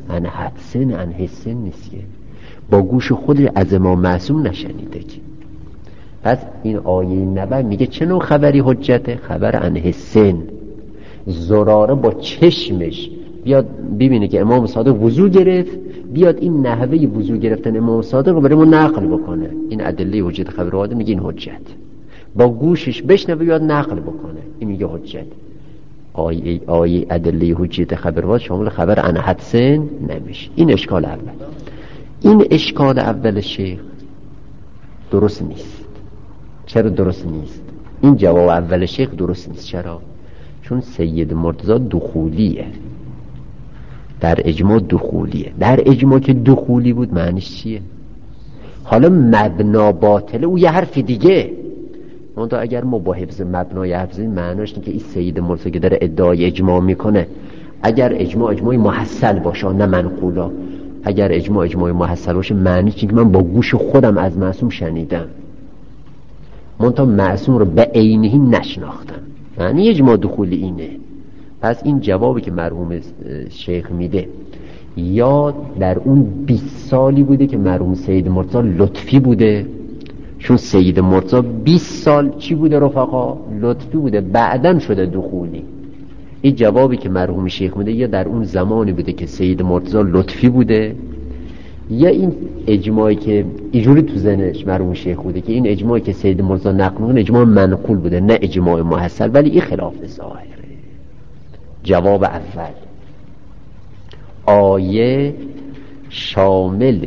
انحسن نیست که با گوش خودش از امام معصوم نشنیده که. پس این آیه 90 میگه چه نوع خبری حجته؟ خبر انحسن. زراره با چشمش بیاد ببینه که امام صادق وضو گرفت، بیاد این نحوه وضو گرفتن امام صادق رو برای ما نقل بکنه، این ادله حجت خبر عادل، میگه این حجت. با گوشش بشنوه بیاد نقل بکنه، این میگه حجت. آیه ادله حجت خبر عادل شامل خبر انحسن نمیشه. این اشکال اول. این اشکال اول شیخ درست نیست. چرا درست نیست؟ این جواب اول شیخ درست نیست. چرا؟ چون سید مرتضی دخولیه، در اجماع دخولیه. در اجماع که دخولی بود معنیش چیه؟ حالا مبنا باطله، او یه حرف دیگه. منتها اگر ما با حفظ مبنای حفظ معناش اینه که این سید مرتضی که داره ادعای اجماع میکنه، اگر اجماع محصل باشه نه منقولا، اگر اجماع محصل باشه معنیش اینه که من با گوش خودم از معصوم شنیدم، منتها معصوم رو به عینه نشناختم، معنی اجماع دخولی اینه. پس این جوابی که مرحوم شیخ میده یا در اون 20 سالی بوده که مرحوم سید مرتضی لطفی بوده، چون سید مرتضی 20 سال چی بوده رفقا؟ لطفی بوده، بعدن شده دخولی. این جوابی که مرحوم شیخ میده یا در اون زمانی بوده که سید مرتضی لطفی بوده، یا این اجماعی که اینجوری تو ذهنش مرحوم شیخ بوده که این اجماعی که سید مرتضی نقل میکنه اجماع منقول بوده نه اجماع محصل، ولی این خلاف ظاهره. جواب اول، آیه شامل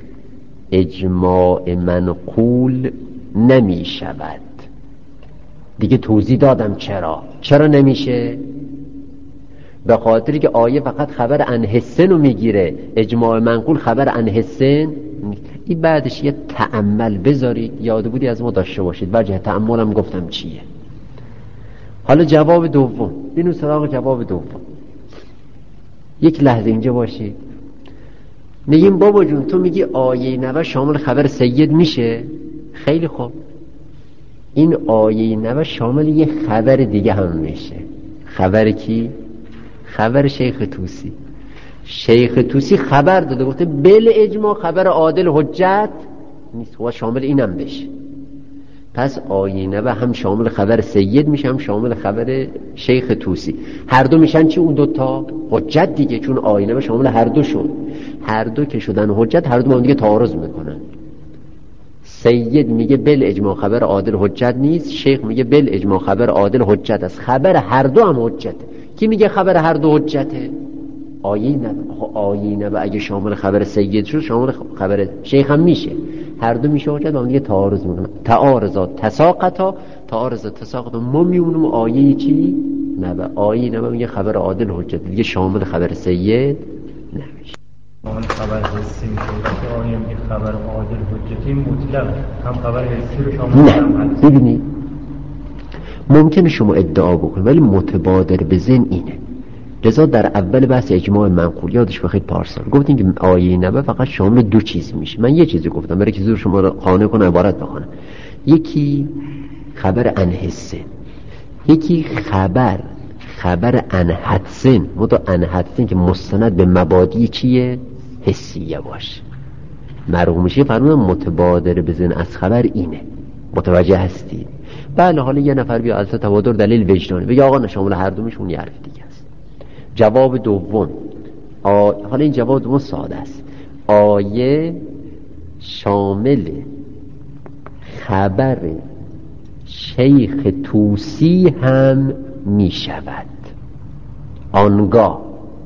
اجماع منقول نمی شود. دیگه توضیح دادم چرا نمیشه. به خاطری که آیه فقط خبر انحسن رو میگیره، اجماع منقول خبر انحسن. این بعدش یه تأمل بذارید، یاد بودی از ما داشته باشید. وجه تأملم گفتم چیه. حالا جواب دوم، بینو سراغ جواب دوم. یک لحظه اینجا باشید. میگیم بابا جون تو میگی آیه 90 شامل خبر سید میشه؟ خیلی خوب، این آیه 90 شامل یه خبر دیگه هم میشه. خبر کی؟ خبر شیخ توسی. شیخ توسی خبر داده گفته بل اجماع خبر عادل حجت نیست، و شامل اینم بشه. پس آیه 90 هم شامل خبر سید میشه هم شامل خبر شیخ توسی. هر دو میشن چی؟ اون دوتا حجت دیگه، چون آیه 90 شامل هر دو شد. هر دو که شدن حجت، هر دو با هم دیگه تعارض میکنن. سید میگه بل اجماع خبر عادل حجت نیست، شیخ میگه بل اجماع خبر عادل حجت است. خبر هر دو هم حجته. کی میگه خبر هر دو حجته؟ آیه 90 اگه شامل خبر سید شد شامل خبر شیخ هم میشه. هر دو میشه حجت، با هم دیگه تعارض میکنن. تعارضا تساقطا، تعارض تساقطا ما میمونم آیه چی؟ نبا. آیه نبا میگه خبر عادل حجت، دیگه شامل خبر سید نمیشه. شامل خبر حسی میشه که آیه میگه خبر عادل حجتی مطلق، هم خبر حسی رو شامل نه. ببینید ممکنه شما ادعا بکنید ولی متبادر به ذهن اینه. لذا در اول بحث اجماع منقول یادش بخیر پارسال گفتیم که آیه نبا فقط شامل دو چیز میشه. من یه چیزی گفتم برای که زور شما رو خانه کنه عبارت بخونه. یکی خبر انحسه، یکی خبر انحدسن. مدو انحدسن که مستند به مبادی چیه؟ حسیه باشه. مرحوم میشه فرمودن متبادر به ذهن از خبر اینه. متوجه هستید؟ بله. حالا یه نفر بیا البته تبادر دلیل وجدانی بگه آقا شامل هر دومشون یه حرف دیگه است. جواب دوم حالا این جواب دوم ساده است. آیه شامل خبر شیخ توسی هم می شود. آنگاه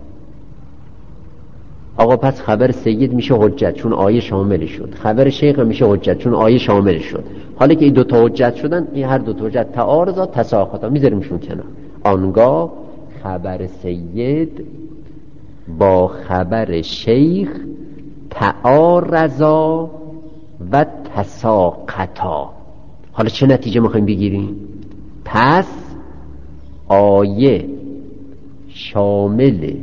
آقا پس خبر سید میشه حجت چون آیه شامل شد، خبر شیخ میشه حجت چون آیه شامل شد. حالا که این دو تا حجت شدن، این هر دو تا حجت تعارضا تساقطا میذاریمشون کنار. آنگاه خبر سید با خبر شیخ تعارضا و تساقطا. حالا چه نتیجه میخوایم بگیریم؟ پس آیه شامل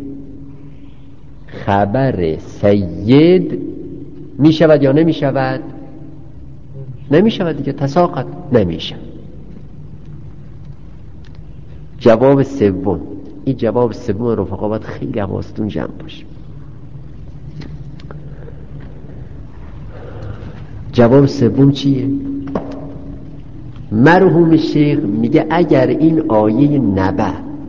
خبر سید میشود یا نمیشود؟ نمیشود دیگه، تساقط نمیشه. جواب سوم، این جواب سوم رفقا باید خیلی حواستون جمع باشه. جواب سوم چیه؟ مرحوم شیخ میگه اگر این آیه نبا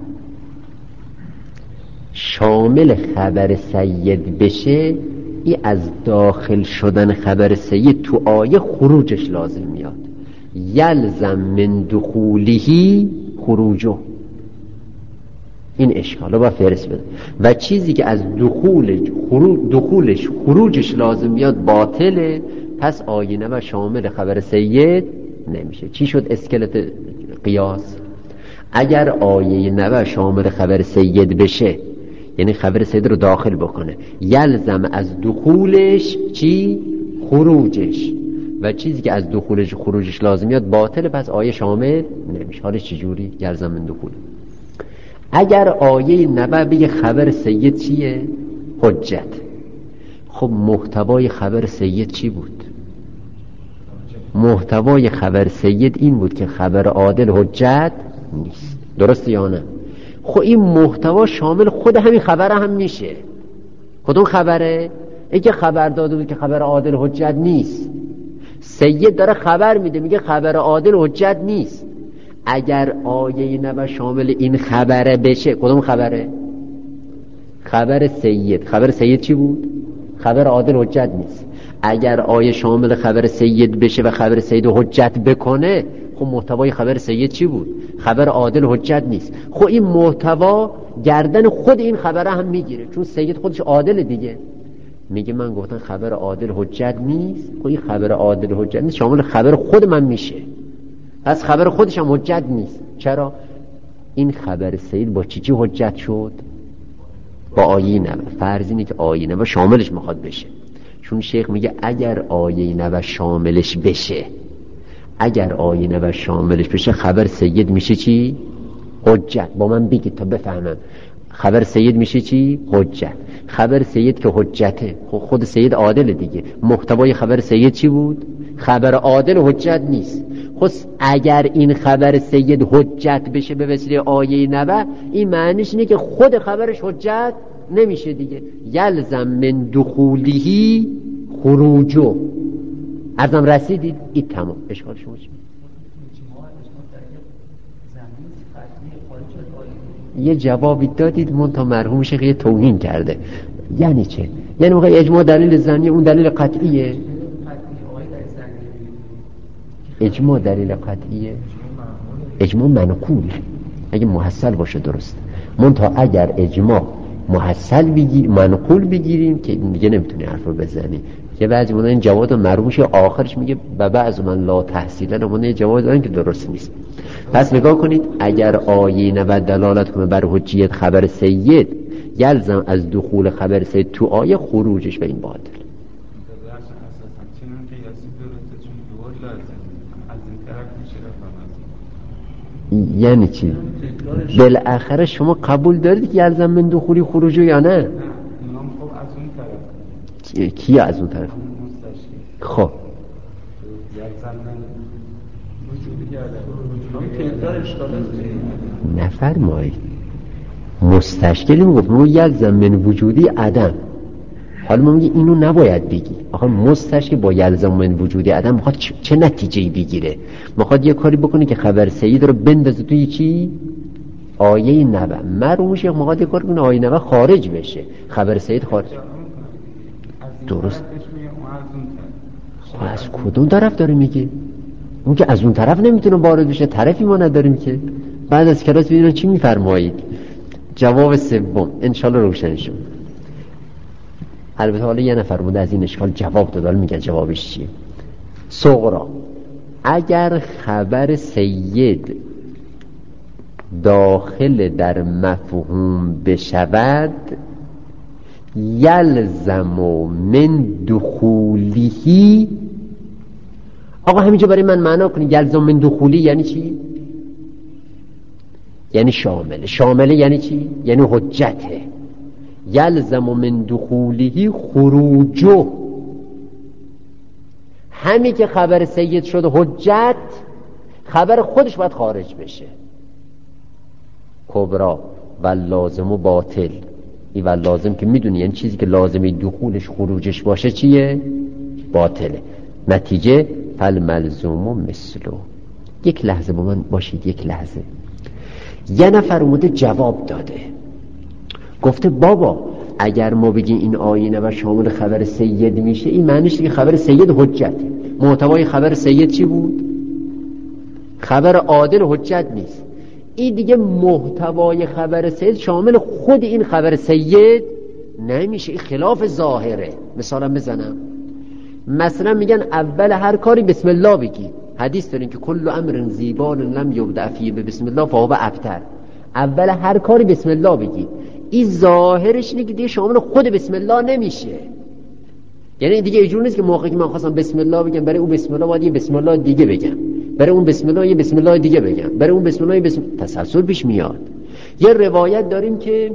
شامل خبر سید بشه، این از داخل شدن خبر سید تو آیه خروجش لازم میاد. یلزم من دخولهی خروجه. این اشکاله با فرس بده. و چیزی که از دخولش خروجش لازم میاد باطله، پس آیه نبا شامل خبر سید نمیشه. چی شد اسکلت قیاس؟ اگر آیه نبا شامل خبر سید بشه، یعنی خبر سید رو داخل بکنه، یلزم از دخولش چی؟ خروجش. و چیزی که از دخولش خروجش لازم میاد باطل، پس آیه شامل نمیشه. حالش چجوری؟ یلزم من دخول. اگر آیه نبا بگه خبر سید چیه؟ حجت. خب محتوای خبر سید چی بود؟ محتوای خبر سید این بود که خبر عادل حجت نیست. درسته یا نه؟ خب این محتوا شامل خود همین خبر هم میشه. کدوم خبره؟ این که خبر داده بود که خبر عادل حجت نیست. سید داره خبر میده میگه خبر عادل حجت نیست. اگر آیه نبا شامل این خبره بشه، کدوم خبره؟ خبر سید. خبر سید چی بود؟ خبر عادل حجت نیست. اگر آیه شامل خبر سید بشه و خبر سید حجت بکنه، خب محتوای خبر سید چی بود؟ خبر عادل حجت نیست. خب این محتوا گردن خود این خبره هم میگیره، چون سید خودش عادل دیگه. میگه من گفتم خبر عادل حجت نیست، خب این خبر عادل حجت نیست شامل خبر خود من میشه، پس خبر خودش هم حجت نیست. چرا؟ این خبر سید با چی حجت شد؟ با آیه نبا. فرض اینه که آیه نبا شاملش میخواد بشه، چون شیخ میگه اگر آیه نبا شاملش بشه، اگر آیه نبا شاملش بشه خبر سید میشه چی؟ حجت. با من بگید تا بفهمم. خبر سید میشه چی؟ حجت. خبر سید که حجته، خود سید عادل دیگه. محتوای خبر سید چی بود؟ خبر عادل حجت نیست. خب اگر این خبر سید حجت بشه به وسیله آیه نبا، این معنیش اینه که خود خبرش حجت نمیشه دیگه. یلزم من دخولهی خروجو. ازم رسیدید؟ این تمام. اشکال شما چی؟ یه جوابی دادید منتها مرحوم شیخ یه توهین کرده. یعنی چه؟ یعنی موقع اجماع دلیل ظنی اون دلیل قطعیه؟ اجماع دلیل قطعیه؟ اجماع منقول اگه محصل باشه درست. منتها اگر اجماع محصل بگیر منقول بگیریم که دیگه نمیتونی حرف رو بزنی. یه بعضی مونا این جواد مرموش آخرش میگه بعض من لا تحصیلا، مونا جواد دارن که درست نیست. پس نگاه کنید اگر آیه و دلالت کنه بر حجیت خبر سید، یلزم از دخول خبر سید تو آیه خروجش به این باطل. یعنی چی؟ بالاخره شما قبول دارید که یلزم من دخولی خروجو یا نه؟ کی از اون طرف؟ خب نفرمایید مستشکلی میگفت ما یلزم من وجودی عدم. حالا ما میگه اینو نباید بگی. آخه مستشکل با یلزم من وجودی عدم میخواد چه نتیجه‌ای بگیره؟ میخواد یه کاری بکنه که خبر سید رو بندازه توی چی؟ آیه 90. مرموش میخواد یه کار کنه آیه 90 خارج بشه، خبر سید خارج. درست. از کدوم طرف داره میگه؟ اون که از اون طرف نمیتونه وارد بشه، طرفی ما نداریم که. بعد از کلاس ببینید چی میفرمایید. جواب سوم انشالله روشن شد. البته حالا یه نفر بود از این اشکال جواب داد، حالا میگه جوابش چیه. صغرا اگر خبر سید داخل در مفهوم بشود، یلزم من دخولیه. آقا همینجا برای من معنا کنید یلزم من دخولی یعنی چی؟ یعنی شامله یعنی چی؟ یعنی حجته. یلزم من دخولیه خروجه. همین که خبر سید شد حجت، خبر خودش باید خارج بشه. کبرا و لازم و باطل. این و لازم که میدونی یعنی چیزی که لازمی دخولش خروجش باشه چیه؟ باطله. نتیجه فالملزوم مثلو. یک لحظه با من باشید، یک لحظه. یه نفر اومده جواب داده، گفته بابا اگر ما بگیم این آیه و شامل خبر سید میشه، این معنیش که خبر سید حجته. محتوای خبر سید چی بود؟ خبر عادل حجت نیست. این دیگه محتوای خبر سید شامل خود این خبر سید نمیشه، این خلاف ظاهره. مثلا بزنم، مثلا میگن اول هر کاری بسم الله بگی. حدیث دارین که کل امر زیبان لم یبدأ فیه بسم الله فهو ابتر. اول هر کاری بسم الله بگی. این ظاهرش اینه که دیگه شامل خود بسم الله نمیشه. یعنی دیگه اینجوری نیست که موقعی که من خواستم بسم الله بگم برای اون بسم الله باید یه بسم الله دیگه بگم، برای اون بسم الله یه بسم الله دیگه بگم، برای اون بسم الله یه تسلسل پیش میاد. یه روایت داریم که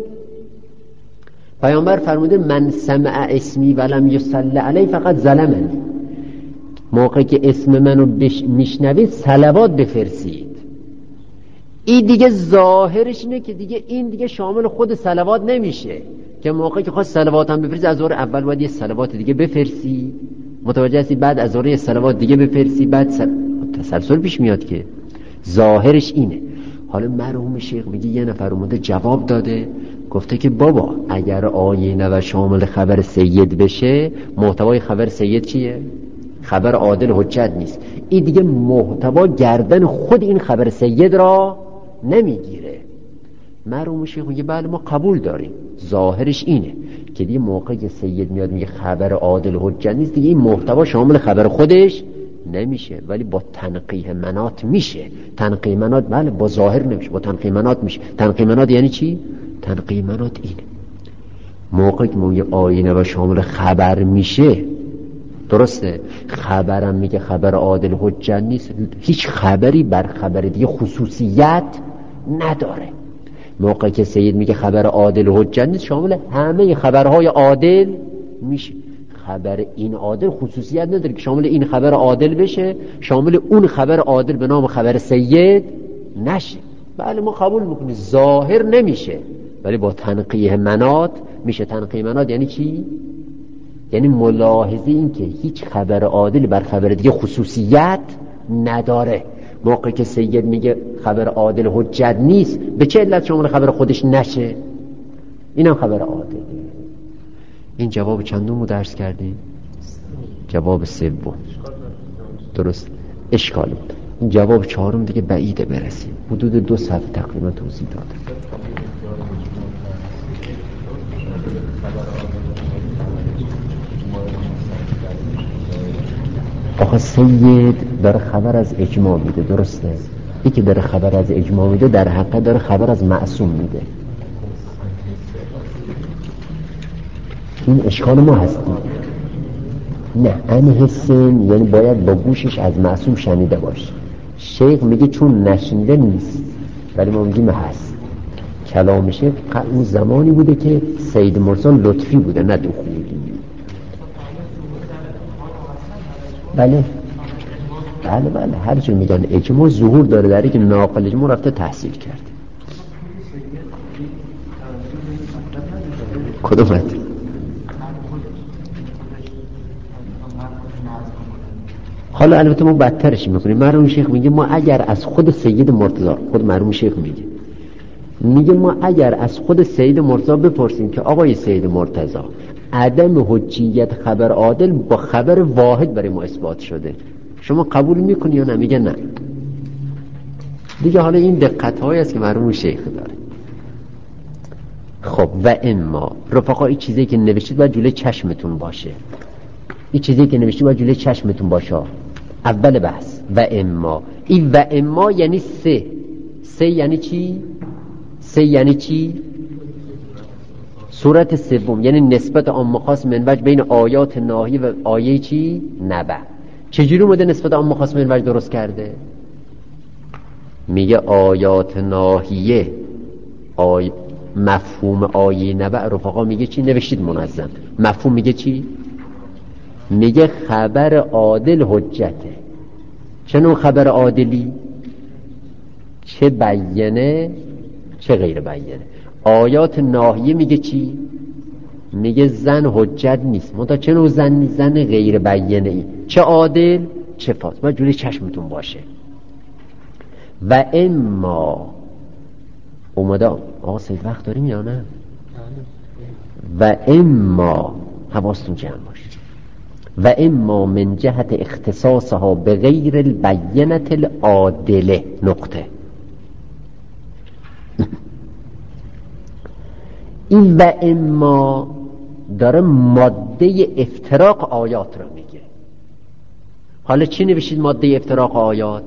پیامبر فرموده من سمع اسمی ولم یصلی علی فقط ظلمنی. موقعی که اسم منو میشنوید صلوات بفرستید. این دیگه ظاهرش اینه که دیگه این دیگه شامل خود صلوات نمیشه، که موقعی که خواست صلوات هم بفرستی از ظهر اول باید یه صلوات دیگه بفرستی، متوجه هستی؟ بعد از ظهر یه صلوات دیگه بفرستی، بعد تسلسل پیش میاد که ظاهرش اینه. حالا مرحوم شیخ میگه یه نفر اومده جواب داده، گفته که بابا اگر آیه و شامل خبر سید بشه، محتوای خبر سید چیه؟ خبر عادل حجت نیست. این دیگه محتوا گردن خود این خبر سید را نمیگیره. مرحوم شیخ میگه بله ما قبول داریم، ظاهرش اینه که دیگه موقعی که سید میاد میگه خبر عادل حجت نیست، دیگه این محتوا شامل خبر خودش نمیشه، ولی با تنقیح منات میشه. تنقیح منات بله با ظاهر نمیشه، با تنقیح منات میشه. تنقیح منات یعنی چی؟ تنقیح منات اینه موقعی که میگه آیه و شامل خبر میشه، درسته خبرم میگه خبر عادل حجت نیست، هیچ خبری بر خبر دیگه خصوصیت نداره. موقعی که سید میگه خبر عادل حجت نیست، شامل همه خبرهای عادل میشه. خبر این عادل خصوصیت نداره که شامل این خبر عادل بشه، شامل اون خبر عادل به نام خبر سید نشه. بله ما قبول میکنیم ظاهر نمیشه، ولی با تنقیح منات میشه. تنقیح منات یعنی چی؟ یعنی ملاحظه این که هیچ خبر عادل بر خبر دیگه خصوصیت نداره. موقعی که سید میگه خبر عادل حجت نیست، به چه علت شامل خبر خودش نشه؟ اینم خبر عادله. این جواب چندم رو درس کردیم؟ جواب سوم. درست اشکال بود. این جواب چهارم دیگه بعیده برسیم، حدود 2 صفحه تقریبا توضیح داده. آقا سید داره خبر از اجماع میده، درسته؟ این که داره خبر از اجماع میده در حقیقت داره خبر از معصوم میده. این اشکال ما هستیم. نه انه سن یعنی باید با گوشش از معصوم شنیده باشه. شیخ میگه چون نشنیده نیست، ولی ما میگیم هست. کلام شیخ اون زمانی بوده که سید مرسی لطفی بوده، نه دخولی. بله هرچی میگن اجماع ظهور داره، در این که ناقل اجماع رفته تحصیل کرده. کدومت؟ حالا البته ما بدترش میکنیم. مرحوم شیخ میگه ما اگر از خود سید مرتضی، خود مرحوم شیخ میگه ما اگر از خود سید مرتضی بپرسیم که آقای سید مرتضی عدم حجیت خبر عادل با خبر واحد برای ما اثبات شده، شما قبول میکنی یا نه؟ میگه نه. دیگه حالا این دقت هایی است که مرحوم شیخ داره. خب و اما رفقا این چیزی که نوشتید باید جلوی چشمتون باشه. این چیزی که نوشتید باید جلوی چشمتون باشه. اول بحث و اما. این و اما یعنی سه یعنی چی؟ سه یعنی چی؟ صورت سوم یعنی نسبت عام خاص منوج بین آیات ناهیه و آیه چی؟ نبع. چجوری اومده نسبت عام خاص منوج درست کرده؟ میگه آیات ناهیه مفهوم آیه نبع رفقا میگه چی؟ نوشتید منظم. مفهوم میگه چی؟ میگه خبر عادل حجته. چه نوع خبر عادلی؟ چه بیانه چه غیر بیانه. آیات ناهیه میگه چی؟ میگه زن حجت نیست. منتها چه نوع زن؟ زن غیر بیانه ای. چه عادل چه فاسد. باید جلوی چشمتون باشه. و اما اومده آقا سید وقت داریم یا نه؟ و اما حواستون جمع باشه. و اما من جهت اختصاصها به غیر البینت العادله نقطه. این و اما داره ماده افتراق آیات رو میگه. حالا چی نوشید ماده افتراق آیات؟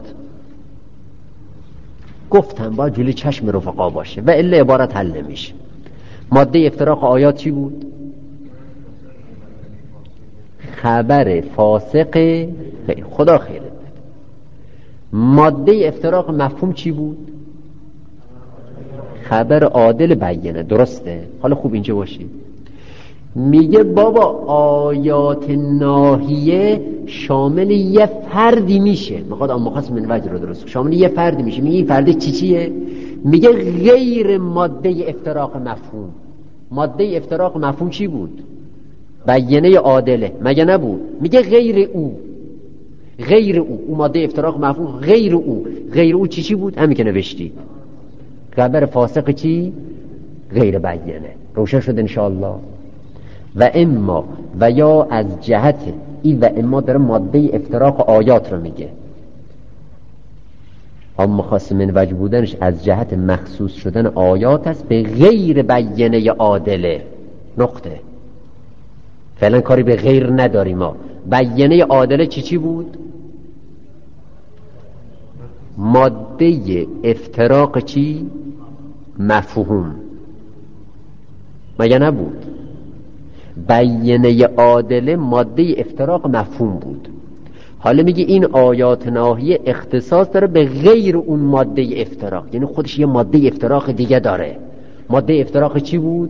گفتم باید جلوی چشم رفقا باشه و الا عبارت حل نمیشه. ماده افتراق آیات چی بود؟ خبر فاسق خدا خیرت بده. ماده افتراق مفهوم چی بود؟ خبر عادل بیانه. درسته؟ حالا خوب اینجا باشید. میگه بابا آیات ناهیه شامل یه فردی میشه. میخواد اما خاص من وجه رو درست شامل یه فردی میشه. میگه این فرد چیه؟ میگه غیر ماده افتراق مفهوم. ماده افتراق مفهوم چی بود؟ بیانه عادله مگه نبود؟ میگه غیر او ماده افتراق مفهوم غیر او چی بود؟ همین که نوشتی خبر فاسق چی؟ غیر بیانه. روشن شد انشاءالله. و اما و یا از جهت این و اما داره ماده افتراق آیات رو میگه. اما خاص من وجه بودنش از جهت مخصوص شدن آیات است به غیر بیانه عادله نقطه. فعلا کاری به غیر نداریم. ما بیانه عادله چی بود؟ ماده افتراق چی؟ مفهوم مگه نبود؟ بیانه عادله ماده افتراق مفهوم بود. حالا میگه این آیات ناهیه اختصاص داره به غیر اون ماده افتراق، یعنی خودش یه ماده افتراق دیگه داره. ماده افتراق چی بود؟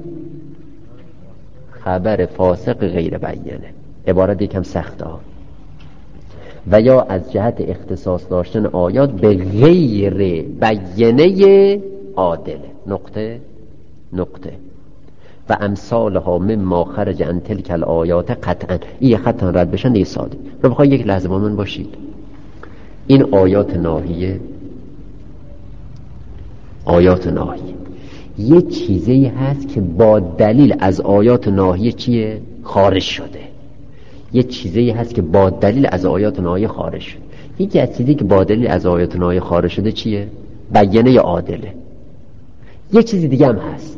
خبر فاسق غیر بیانه. عبارت یکم سخته ها. و یا از جهت اختصاص داشتن آیات به غیر بیانه عادله نقطه و امثالها مما خرج عن تلک الآیات قطعا. این خطا رد بشن دیگه ساده. رو بخواه یک لحظه با من باشید. این آیات ناهیه یه چیزی هست که با دلیل از آیات ناهیه چیه؟ خارج شده. یه چیزی هست که با دلیل از آیات ناهیه خارج شده. یکی از چیزی که با دلیل از آیات ناهیه خارج شده چیه؟ بیانه عادله. یه چیزی دیگه هم هست،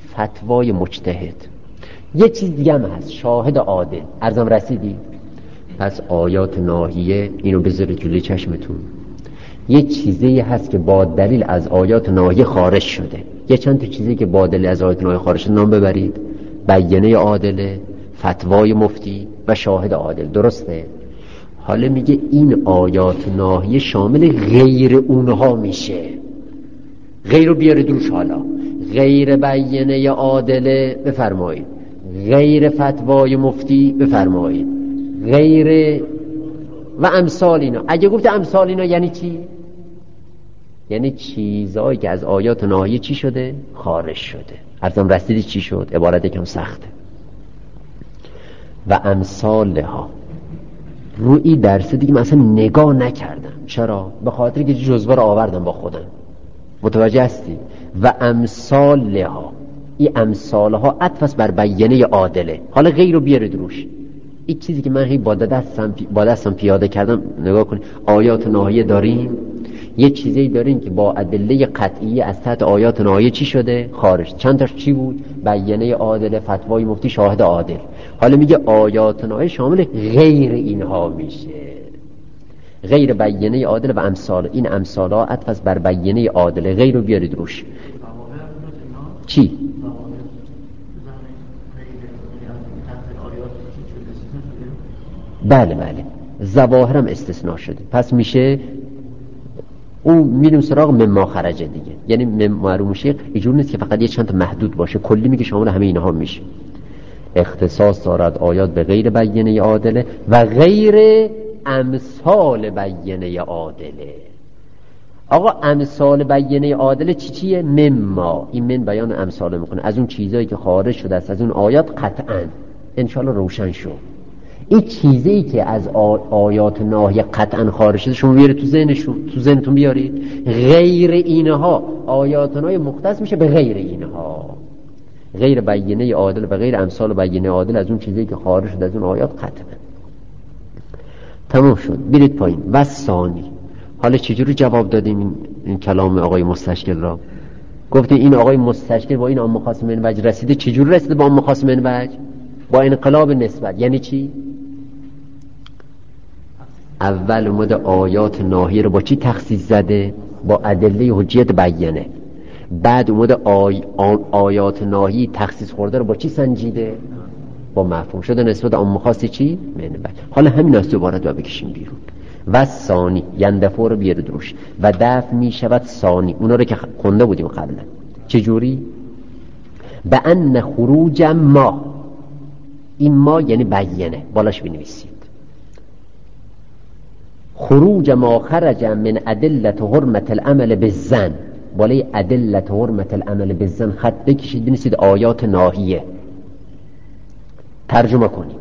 فتوای مجتهد. یه چیز دیگه هم هست، شاهد عادل. ارزم رسیدی؟ پس آیات ناهیه اینو بذاره جلوی چشمتون، یه چیزی هست که با دلیل از آیات ناهیه خارج شده. یه چند تا چیزی که با دلیل از آیات ناهیه خارج شده نام ببرید: بیانیه عادله، فتوای مفتی و شاهد عادل. درسته؟ حالا میگه این آیات ناهیه شامل غیر اونها میشه. غیر رو بیارید روش. حالا غیر بیانیه عادله بفرمایید، غیر فتوای مفتی بفرمایید، غیر و امثال اینا. اگه گفت امثال اینا یعنی چی؟ یعنی چیزایی که از آیات ناهیه چی شده؟ خارج شده. عرضم رسیدی چی شد؟ عبارت یکم سخته. و امثالها روی درس دیگه من اصلا نگاه نکردم. چرا؟ به خاطر که جزوه رو آوردم با خودم. متوجه هستی؟ و امثالها، این امثالها عطف بر بیانیه عادله. حالا غیر رو بیارید روش. این چیزی که من با دستم پیاده کردم نگاه کنید. آیات ناهیه داریم، یه چیزی داریم که با ادله قطعی از تحت آیات ناهیه چی شده؟ خارج. چند تاش چی بود؟ بیانیه عادله، فتوای مفتی، شاهد عادل. حالا میگه آیات ناهیه شامل غیر اینها میشه. غیر بیانیه عادله و امثال. این امثال ها عطف بر بیانیه عادله. غیر رو بیارید روش. چی؟ بله ظواهرم استثناء شده. پس میشه اون میریم سراغ مما خرجه دیگه. یعنی معلوم میشه اینجور نیست که فقط یه چند تا محدود باشه، کلی میگه شامل همه اینها میشه. اختصاص دارد آیات به غیر بیانیه عادله و غیر امثال بیانیه عادله. آقا امثال بیانیه عادله چیه؟ مما. این من بیان امثال میکنه از اون چیزایی که خارج شده است از اون آیات قطعا. انشالله روشن شد. این چیزی که از آیات ناهیه قطعا خارج شده شما بیارید تو ذهنتون بیارید. غیر اینها آیات ناهیه مختص میشه به غیر اینها. غیر بیانیه عادل و غیر امثال بیانیه عادل از اون چیزی که خارج شده از اون آیات قطعا. تمام شد. برید پایین. و ثانی. حالا چجوری جواب دادیم این کلام آقای مستشکل را؟ گفتیم این آقای مستشکل با این عام خاص منوج رسیده. چجوری رسیده با عام خاص منوج؟ با انقلاب نسبت. یعنی چی؟ اول اومده آیات ناهیه رو با چی تخصیص زده؟ با ادله حجیت بیانه. بعد اومده آیات ناهیه تخصیص خورده رو با چی سنجیده؟ با مفهوم. شده نسبت عام خاص چی؟ منوج. حالا همین است دوباره دو بکشیم بیرون. و ثانی یندفع رو بیارید روش. و دفع می شود ثانی. اونا رو که خونده بودیم قبلا. چجوری؟ به ان خروج ما. این ما یعنی بیانه. بالاش بنویسید خروج ما خرج من ادلت حرمت العمل بالظن. بالای ادلت حرمت العمل بالظن خط بکشید بنویسید آیات ناهیه. ترجمه کنیم.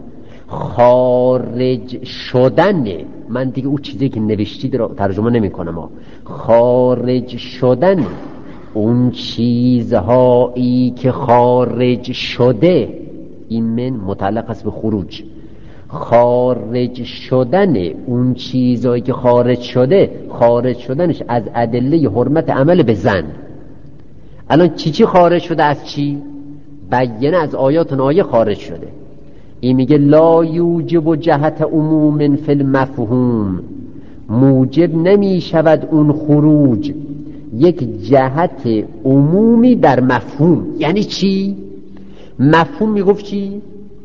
خارج شدن، من دیگه اون چیزی که نوشتید رو ترجمه نمی کنم. خارج شدن اون چیزهایی که خارج شده. این من متعلق است به خروج. خارج شدن اون چیزهایی که خارج شده، خارج شدنش از ادله حرمت عمل به زن. الان چی خارج شده از چی؟ بیانه از آیات ناهیه خارج شده. این میگه لا یوجب جهت عموم فی المفهوم. موجب نمی شود اون خروج یک جهت عمومی در مفهوم. یعنی چی؟ مفهوم میگفت چی؟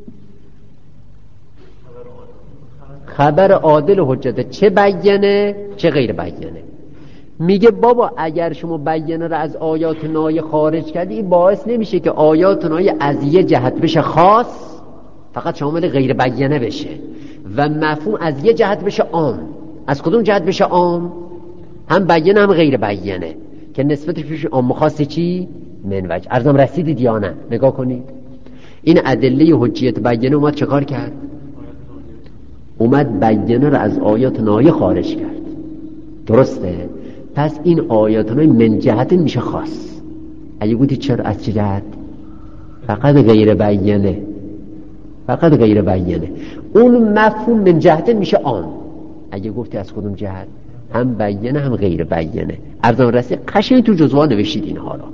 خبر عادل حجته، چه بیانه چه غیر بیانه. میگه بابا اگر شما بیانه را از آیات ناهیه خارج کردی این باعث نمیشه که آیات ناهیه از یه جهت بشه خاص فقط شامل غیر بیانه بشه و مفهوم از یه جهت بشه عام. از کدوم جهت بشه عام؟ هم بیانه هم غیر بیانه که نسبتش بشه عام خاص چی؟ منوج. عرضم رسیدید یا نه؟ نگاه کنید. این ادله حجیت بیانه اومد چه کار کرد؟ اومد بیانه را از آیات ناهیه خارج کرد. درسته؟ پس این آیات ناهیه من جهت میشه خاص. اگه گویی چرا از چه جهت؟ فقط غیر بیانه. فقط غیر بیانه. اون مفهوم من جهت میشه عام. اگه گفتی از کدوم جهت؟ هم بیانه هم غیر بیانه. عرضم رسید قشنگ تو جزوه نوشتید اینها را.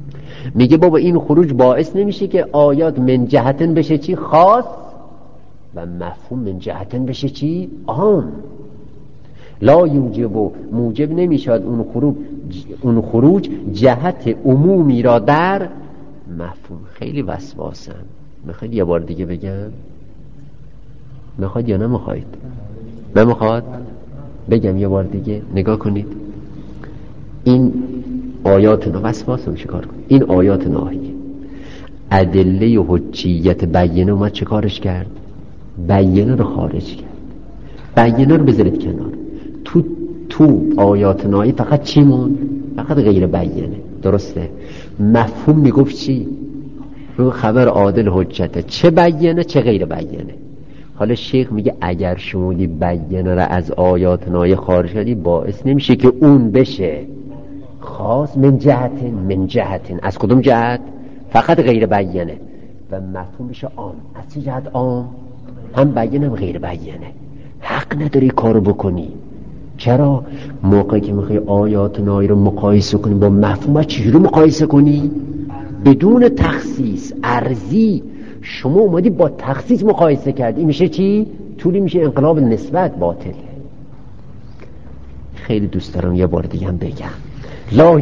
میگه بابا این خروج باعث نمیشه که آیات من جهتن بشه چی؟ خاص. و مفهوم من جهتن بشه چی؟ عام. لا یوجب و موجب نمیشد اون خروج جهت عمومی را در مفهوم. خیلی وسواسم. میخواید یه بار دیگه بگم؟ میخواید یا نمیخواید؟ نمیخواد؟ بگم یه بار دیگه. نگاه کنید این آیات وسواسم چه کار کنید؟ این آیات ناهیه، ادله حجیت بیانه اومد چه کارش کرد؟ بیانه رو خارج کرد. بیانه رو بذارید کنار. تو آیات ناهی فقط چی مون؟ فقط غیر بیانه. درسته؟ مفهوم میگفت چی؟ رو خبر عادل حجته، چه بیانه چه غیر بیانه. حالا شیخ میگه اگر شمولی بیانه را از آیات ناهی خارج کردی باعث نمیشه که اون بشه خاص من جهتن. از کدوم جهت؟ فقط غیر بیانه. و مفهوم میشه عام. از چه جهت عام؟ هم بیانه هم غیر بیانه. حق نداری کارو بکنی. چرا؟ موقعی که میخوای آیات ناهی رو مقایسه کنی با مفهوم، چجوری مقایسه کنی؟ بدون تخصیص ارزی. شما اومدی با تخصیص مقایسه کردی، میشه چی؟ طولی میشه انقلاب نسبت باطل. خیلی دوست دارم یه بار دیگه هم بگم. لا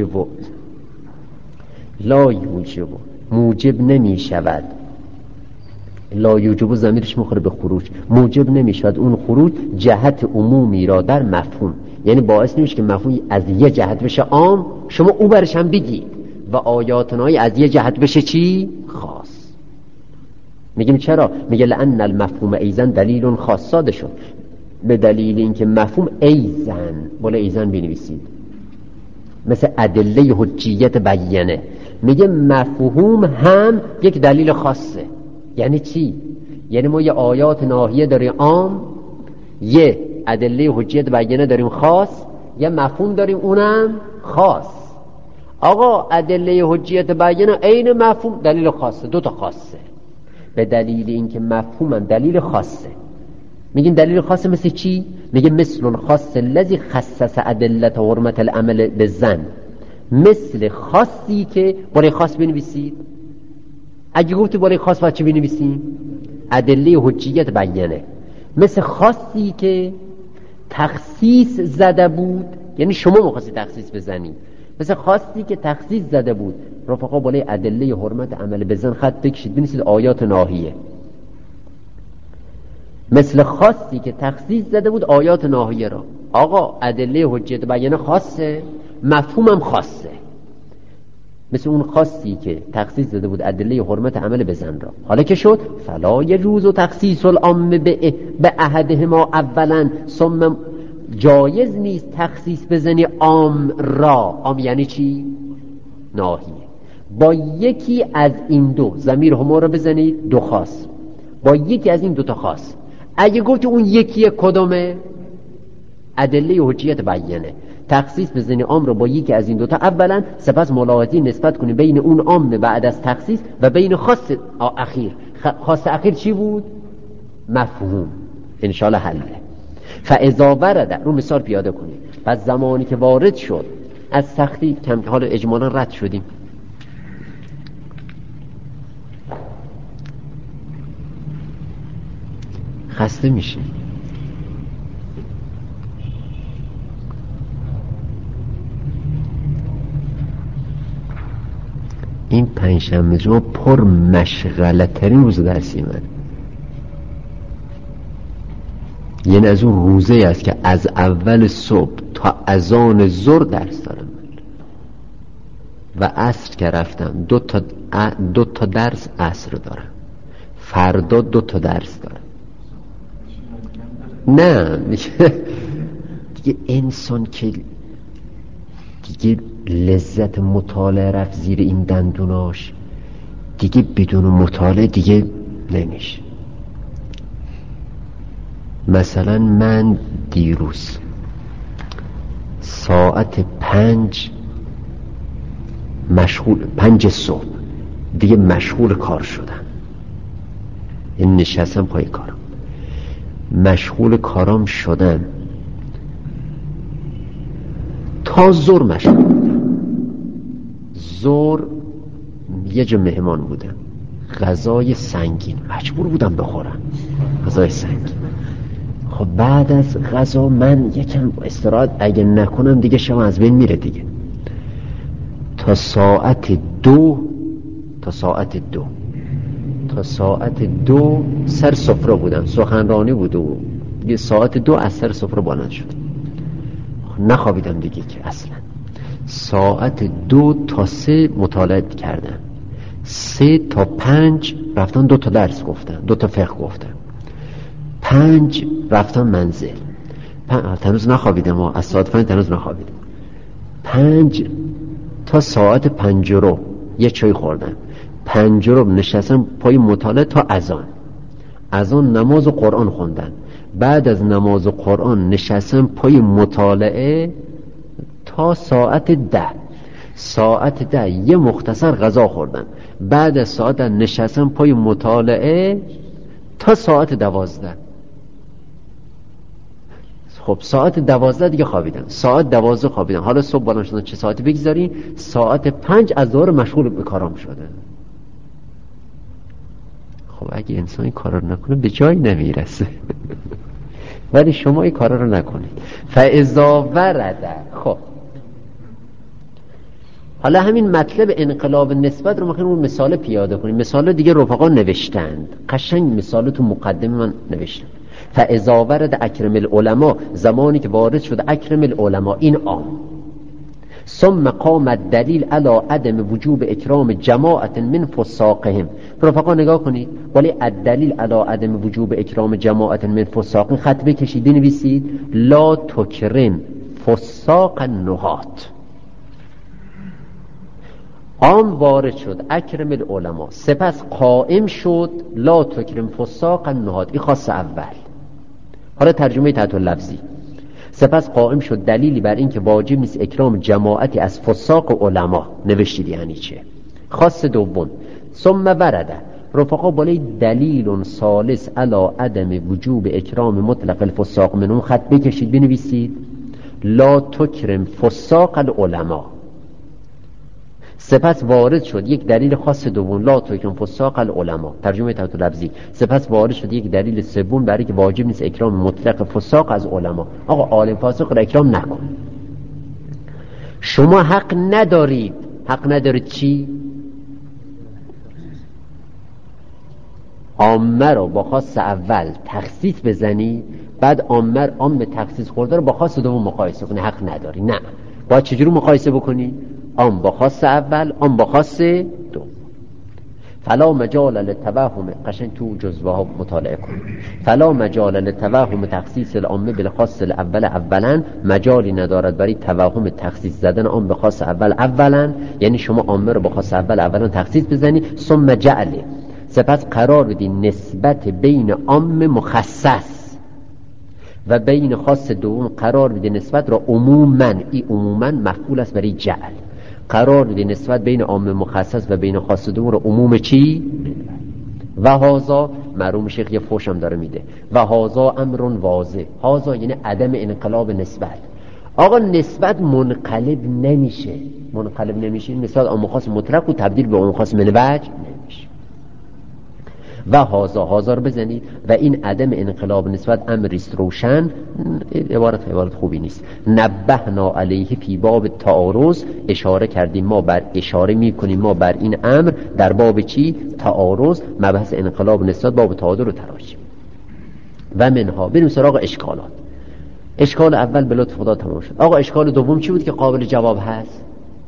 یوجب موجب نمی شود. لا یوجب ضمیرش میخوره به خروج. موجب نمی شود اون خروج جهت عمومی را در مفهوم، یعنی باعث نمیشه که مفهوم از یه جهت بشه عام شما او برش هم بگی و آیات ناهی از یه جهت بشه چی؟ خاص. میگیم چرا؟ میگه لأن المفهوم ایزن دلیل خاص. ساده شد به دلیل اینکه مفهوم ایزن، بالا ایزن بنویسید، مثل ادله حجیت بیانه. میگه مفهوم هم یک دلیل خاصه. یعنی چی؟ یعنی ما یه آیات ناهیه داریم عام، یه ادله حجیت بیانه داریم خاص، یه مفهوم داریم اونم خاص. آقا ادله حجیت بیانه عین مفهوم دلیل خاصه، دو تا خاصه. به دلیل اینکه مفهومم دلیل خاصه. میگیم دلیل خاصه مثل چی؟ میگه مثل الخاص الذی خصص ادله حرمت العمل بالظن. مثل خاصی که برای خاص بنویسید. اگه گفتی برای خاص باید چی بنویسیم؟ ادله حجیت بیانه. مثل خاصی که تخصیص زده بود، یعنی شما مخواستی تخصیص بزنی، مثل خاصی که تخصیص زده بود. رفقا بالای ادله حرمت عمل بزن خط بکشید بنویسید آیات ناهیه. مثل خاصی که تخصیص زده بود آیات ناهیه را. آقا ادله حجیت بیانه خاصه، مفهومم خاصه. مثل اون خاصی که تخصیص زده بود ادله حرمت عمل بزن را. حالا که شد فلا یجوز تخصیص العام به احدهما اولا، ثم جایز نیست تخصیص بزنی عام را. عام یعنی چی؟ ناهیه. با یکی از این دو ضمیر هما را بزنید، دو خاص، با یکی از این دو تا خاص. اگه گفتی اون یکی کدومه؟ ادله حجیت بیانه. تخصیص بزنی عام رو با یکی از این دوتا اولا، سپس ملاحظی نسبت کنی بین اون عام بعد از تخصیص و بین خاص اخیر. خاص اخیر چی بود؟ مفهوم. انشالله حله. فاذا ورد، رو مثال پیاده کنی. پس زمانی که وارد شد از سختی کم، حالا اجمالا رد شدیم، خسته میشه. این پنجشنبه جمعه پر مشغله ترین روز درسی من. یعنی از اون روزه است که از اول صبح تا اذان ظهر درس دارم و عصر که رفتم دو تا درس عصر دارم، فردا 2 تا درس دارم. نه دیگه انسان که دیگه لذت مطالعه رفت زیر این دندوناش، دیگه بدون مطالعه دیگه نمیشه. مثلا من دیروز ساعت 5 صبح دیگه مشغول کار شدم. این نشستم پای کارم، مشغول کارام شدم تا ظهر مشغول بودم. ظهر یه جا مهمان بودم، غذای سنگین مجبور بودم بخورم. غذای سنگین. خب بعد از غذا من یکم استراحت اگه نکنم دیگه شما از بین میره دیگه. تا ساعت دو سر سفره بودم، سخنرانی بود و دیگه ساعت 2 از سر سفره بلند شد، نخوابیدم دیگه که اصلا. ساعت 2 تا 3 مطالعه کردم، 3 تا 5 رفتن 2 تا درس گفتن، 2 تا فقه گفتن، 5 رفتن منزل، تنوز نخوابیدم، از ساعت 5 تنوز نخوابیدم. 5 تا ساعت 5 رو یه چای خوردم، 5 رو نشستم پای مطالعه تا اذان نماز و قرآن خوندن. بعد از نماز و قرآن نشستم پای مطالعه تا ساعت 10. ساعت 10 یه مختصر غذا خوردم. بعد از ساعت 10 نشستم پای مطالعه تا ساعت 12. خب ساعت 12 دیگه خوابیدم، ساعت 12 خوابیدم. حالا صبح بلند شدم چه ساعتی بگذاریم؟ ساعت 5 از ظهر مشغول به کارام شده. خب اگه انسان این کارا رو نکنه به جایی نمیرسه. ولی شما این کارا رو نکنید. فاذا ورد. خب حالا همین مطلب انقلاب نسبت رو میخوایم اون مثال پیاده کنیم. مثال دیگه رفقا نوشتند، قشنگ مثال تو مقدمه من نوشتم. فاذا ورد اکرم العلماء، زمانی که وارد شد اکرم العلماء، این عام. ثم قام الدلیل علی عدم وجوب اکرام جماعت من فساقهم. رفقا نگاه کنید، ولی الدلیل علی عدم وجوب اکرام جماعت من فساق، خط بکشید بنویسید لا تکرم فساق النهات. عام وارد شد اکرم العلماء، سپس قائم شد لا تکرم فساق النهات، این خاص اول. حالا ترجمه تحت لفظی. سپس قائم شد دلیلی بر این که واجب نیست اکرام جماعتی از فساق علما. نوشتید یعنی چه؟ خاص دوم. ثم ورده. رفقا بالای دلیل ثالث علی عدم وجوب اکرام مطلق الفساق منهم، خط بکشید بنویسید لا تکرم فساق العلما. سپس وارد شد یک دلیل خاص دوم لا تکرم فساق العلما، ترجمه تحت لفظی. سپس وارد شد یک دلیل سوم برای که واجب نیست اکرام مطلق فساق از علما. آقا عالم فاسق را اکرام نکن. شما حق ندارید. حق ندارید چی؟ عامه رو با خاص اول تخصیص بزنی، بعد عام تخصیص خورده رو با خاص دوم مقایسه کنی. حق نداری. نه، باید چجوری مقایسه بکنی؟ عام با خاص اول، عام با خاص دوم. فلا مجال للتوهم، قشنگ تو جزوه ها مطالعه کنید. فلا مجال للتوهم تخصیص العامه بالخاص الاول اولا، مجالی ندارد برای توهم تخصیص زدن عام به خاص اول اولا، یعنی شما عامه رو با خاص اول اولا تخصیص بزنی. ثم جعل، سپس قرار بدی نسبت بین عام مخصص و بین خاص دوم قرار بدی نسبت را عموما. این عموما مفعول است برای جعل. قرار بدی نسبت بین عام مخصص و بین خاص دوم را عموم چی؟ و هازا، مرحوم شیخ یه فوشم داره میده، و هازا امر واضح. هازا یعنی عدم انقلاب نسبت. آقا نسبت منقلب نمیشه. منقلب نمیشه نسبت عام خاص مطلق و تبدیل به عام خاص من وجه نمیشه. و هازا رو بزنید. و این عدم انقلاب نسبت امریست روشن. عبارت خوبی نیست. نبهنا علیه فی باب تعارض، اشاره کردیم ما بر، اشاره میکنیم ما بر این امر در باب چی؟ تعارض. مبحث انقلاب نسبت باب تعارض رو تراشیم. و منها بریم سراغ اشکالات. اشکال اول به لطف خدا تمام شد. آقا اشکال دوم چی بود که قابل جواب هست؟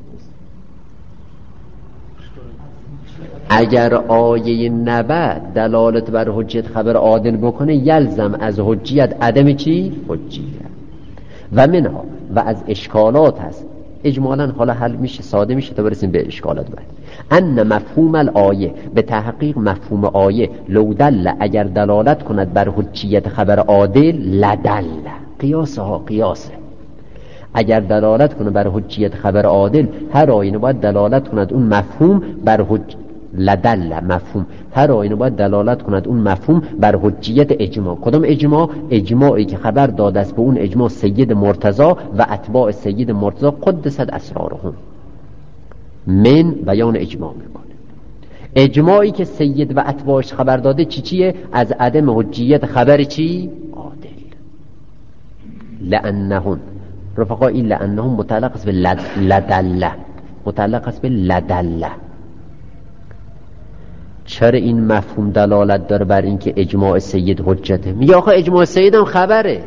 اگر آیه نبأ دلالت بر حجیت خبر عادل بکنه، یلزم از حجیت عدم چی؟ حجیت. و منها، و از اشکالات هست. اجمالا حالا حل میشه، ساده میشه تا برسیم به اشکالات بعد. ان مفهوم الآیه، به تحقیق مفهوم آیه، لو دل، اگر دلالت کند بر حجیت خبر عادل، لدل. قیاسه. اگر دلالت کنه بر حجیت خبر عادل، هر آیه باید دلالت کند اون مفهوم بر لدل مفهوم، هر آینه باید دلالت کند اون مفهوم بر حجیت اجماع. کدام اجماع؟ اجماعی که خبر داده است به اون اجماع سید مرتضی و اتباع سید مرتضی قدست اسرارهم. من بیان اجماع میکنه. اجماعی که سید و اتباعش خبر داده چیه؟ از عدم حجیت خبر چی؟ عادل. لأنهم رفقا، این لأنهم متعلق است به لدله، متعلق است به لدله. چرا این مفهوم دلالت داره بر این که اجماع سید حجته؟ میگه آخه اجماع سید هم خبره،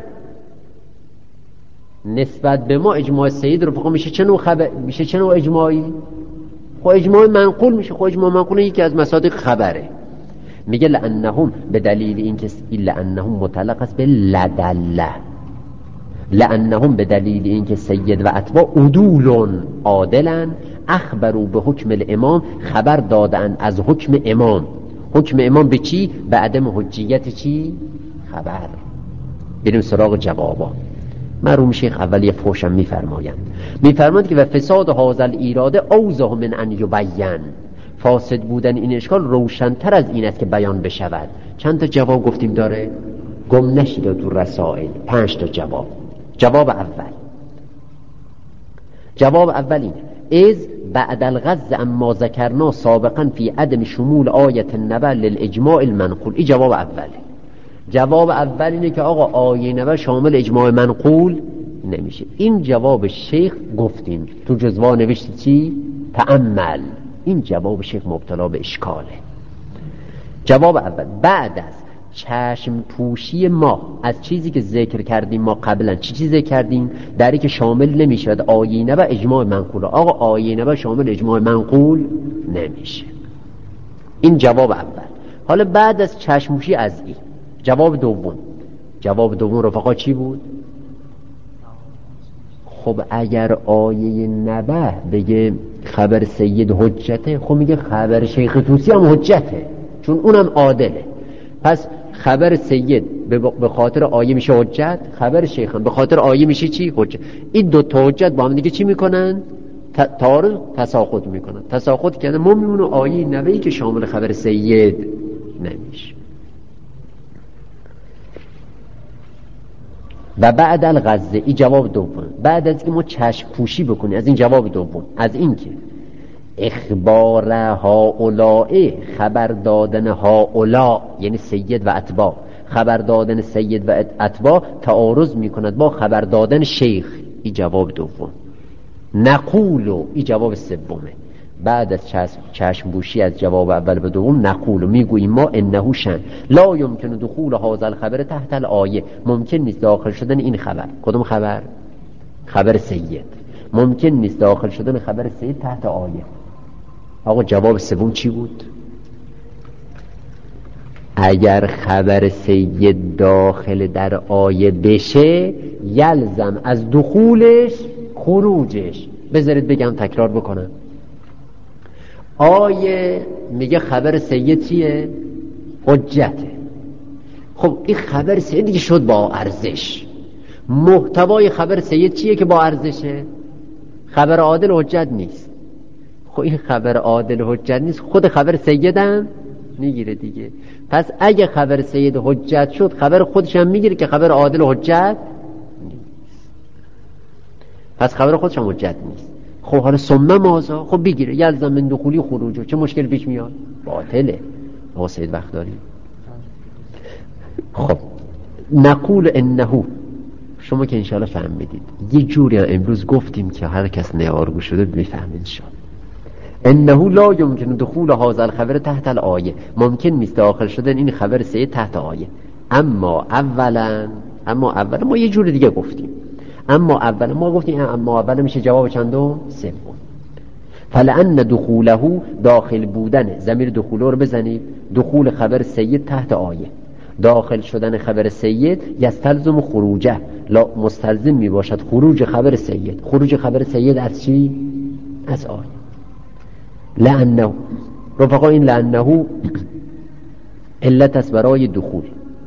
نسبت به ما اجماع سید رفقا میشه چه نوع خبر؟ میشه چه نوع اجماعی؟ خب اجماع منقول میشه. خب اجماع منقول یکی از مصادیق خبره. میگه لأنهم به دلیل اینکه لأنهم متعلق است به لدله، لأنهم به دلیل اینکه سید و اتباع عدولون عادلن، اخبروا به حکم الامام، خبر دادن از حکم امام. حکم امام به چی؟ به عدم حجیت چی؟ خبر. بریم سراغ جوابا. مرحوم شیخ اول یه فوشم میفرمایند که و فساد هذا الاراده اوضح من ان یبین، فاسد بودن این اشکال روشن‌تر از این است که بیان بشود. چند تا جواب گفتیم داره؟ گم نشید تو رسائل 5 تا جواب. جواب اول اینه: از بعد الغز اما ذکرنا سابقا فی عدم شمول آیت النبأ للاجماع المنقول. این جواب اوله. جواب اول اینه که آقا آیه نبأ شامل اجماع منقول نمیشه. این جواب شیخ گفتیم تو جزوه نوشته چی؟ تأمل. این جواب شیخ مبتلا به اشکاله. جواب اول: بعد از چشم پوشی ما از چیزی که ذکر کردیم ما قبلا. چی ذکر کردیم؟ دری که شامل نمیشود آیه نبأ اجماع منقول. آقا آیه نبأ شامل اجماع منقول نمیشه. این جواب اول. حالا بعد از چشم پوشی از این جواب دوم رفقا چی بود؟ خب اگر آیه نبأ بگه خبر سید حجته، خب میگه خبر شیخ طوسی هم حجته، چون اونم عادله. پس خبر سید به خاطر آیه میشه حجت، خبر شیخ هم به خاطر آیه میشه چی؟ حجت. این دو تا حجت با هم دیگه چی میکنن؟ تعارض، تساقط میکنن. تساقط کردن ما میمونه آیه نبأی که شامل خبر سید نمیشه. و بعد الغزه، این جواب دوم. بعد از اینکه ما چشم پوشی بکنیم از این جواب دوم، از این که اخبار هؤلاء، خبر دادن هؤلاء یعنی سید و اتباع، خبر دادن سید و اتباع تعارض میکند با خبر دادن شیخ. این جواب دوم. نقولو، این جواب سومه. بعد از چشم پوشی از جواب اول به دوم نقولو، میگوییم ما انه شن لا یمکن دخول هذا الخبر تحت الآیه، ممکن نیست داخل شدن این خبر. کدوم خبر؟ خبر سید. ممکن نیست داخل شدن خبر سید تحت آیه. آقا جواب سوم چی بود؟ اگر خبر سید داخل در آیه بشه یلزم از دخولش خروجش. بذارید بگم تکرار بکنم. آیه میگه خبر سید چیه؟ حجته. خب این خبر سید دیگه شد با ارزش. محتوای خبر سید چیه که با ارزشه؟ خبر عادل حجت نیست. خب این خبر عادل حجت نیست، خود خبر سید هم میگیره دیگه. پس اگه خبر سید حجت شد خبر خودش هم میگیره که خبر عادل حجت نیست. پس خبر خودش هم حجت نیست. خب حالا ثم ماذا؟ خب بگیره یلزم من دخولی خروجه. چه مشکل پیش میاد؟ باطله. آقا سید وقت داریم. خب نقول انه، شما که انشاءالله فهمیدید یه جوری امروز گفتیم که هر کس نیارگو شده میفهمه انشاءالله. انه لا یمکن دخول هذا الخبر تحت الآیه، ممکن نیست داخل شدن این خبر سید تحت آیه. اما اولا ما یه جور دیگه گفتیم. اما اولا میشه جواب چندم؟ سوم. فلان دخوله، داخل بودن، ضمیر دخوله رو بزنید، دخول خبر سید تحت آیه، داخل شدن خبر سید یستلزم خروجه، لا مستلزم می باشد خروج خبر سید. خروج خبر سید از چی؟ از آیه. لانه رفقا، این لانه علت است برای دخول.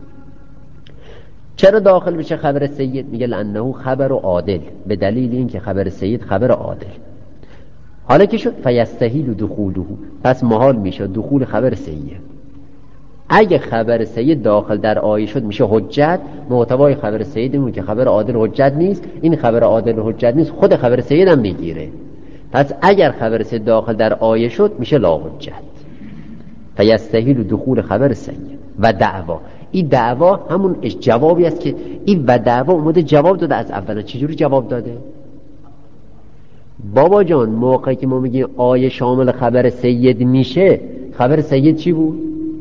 چرا داخل بشه خبر سید؟ میگه لانه خبر عادل، به دلیل اینکه خبر سید خبر عادل. حالا که شد فیستحیل دخوله، پس محال میشه دخول خبر سید. اگه خبر سید داخل در آیه شد میشه حجت. محتوای خبر سیدمون که خبر عادل حجت نیست، این خبر عادل حجت نیست، خود خبر سید هم میگیره. پس اگر خبر سید داخل در آیه شد میشه لا حجت. فیستحیل دخول خبر سید و دعوا. این دعوا همون جوابی است که این و دعوا اومده جواب داده از اولا. چجوری جواب داده؟ بابا جان موقعی که ما میگیم آیه شامل خبر سید میشه، خبر سید چی بود؟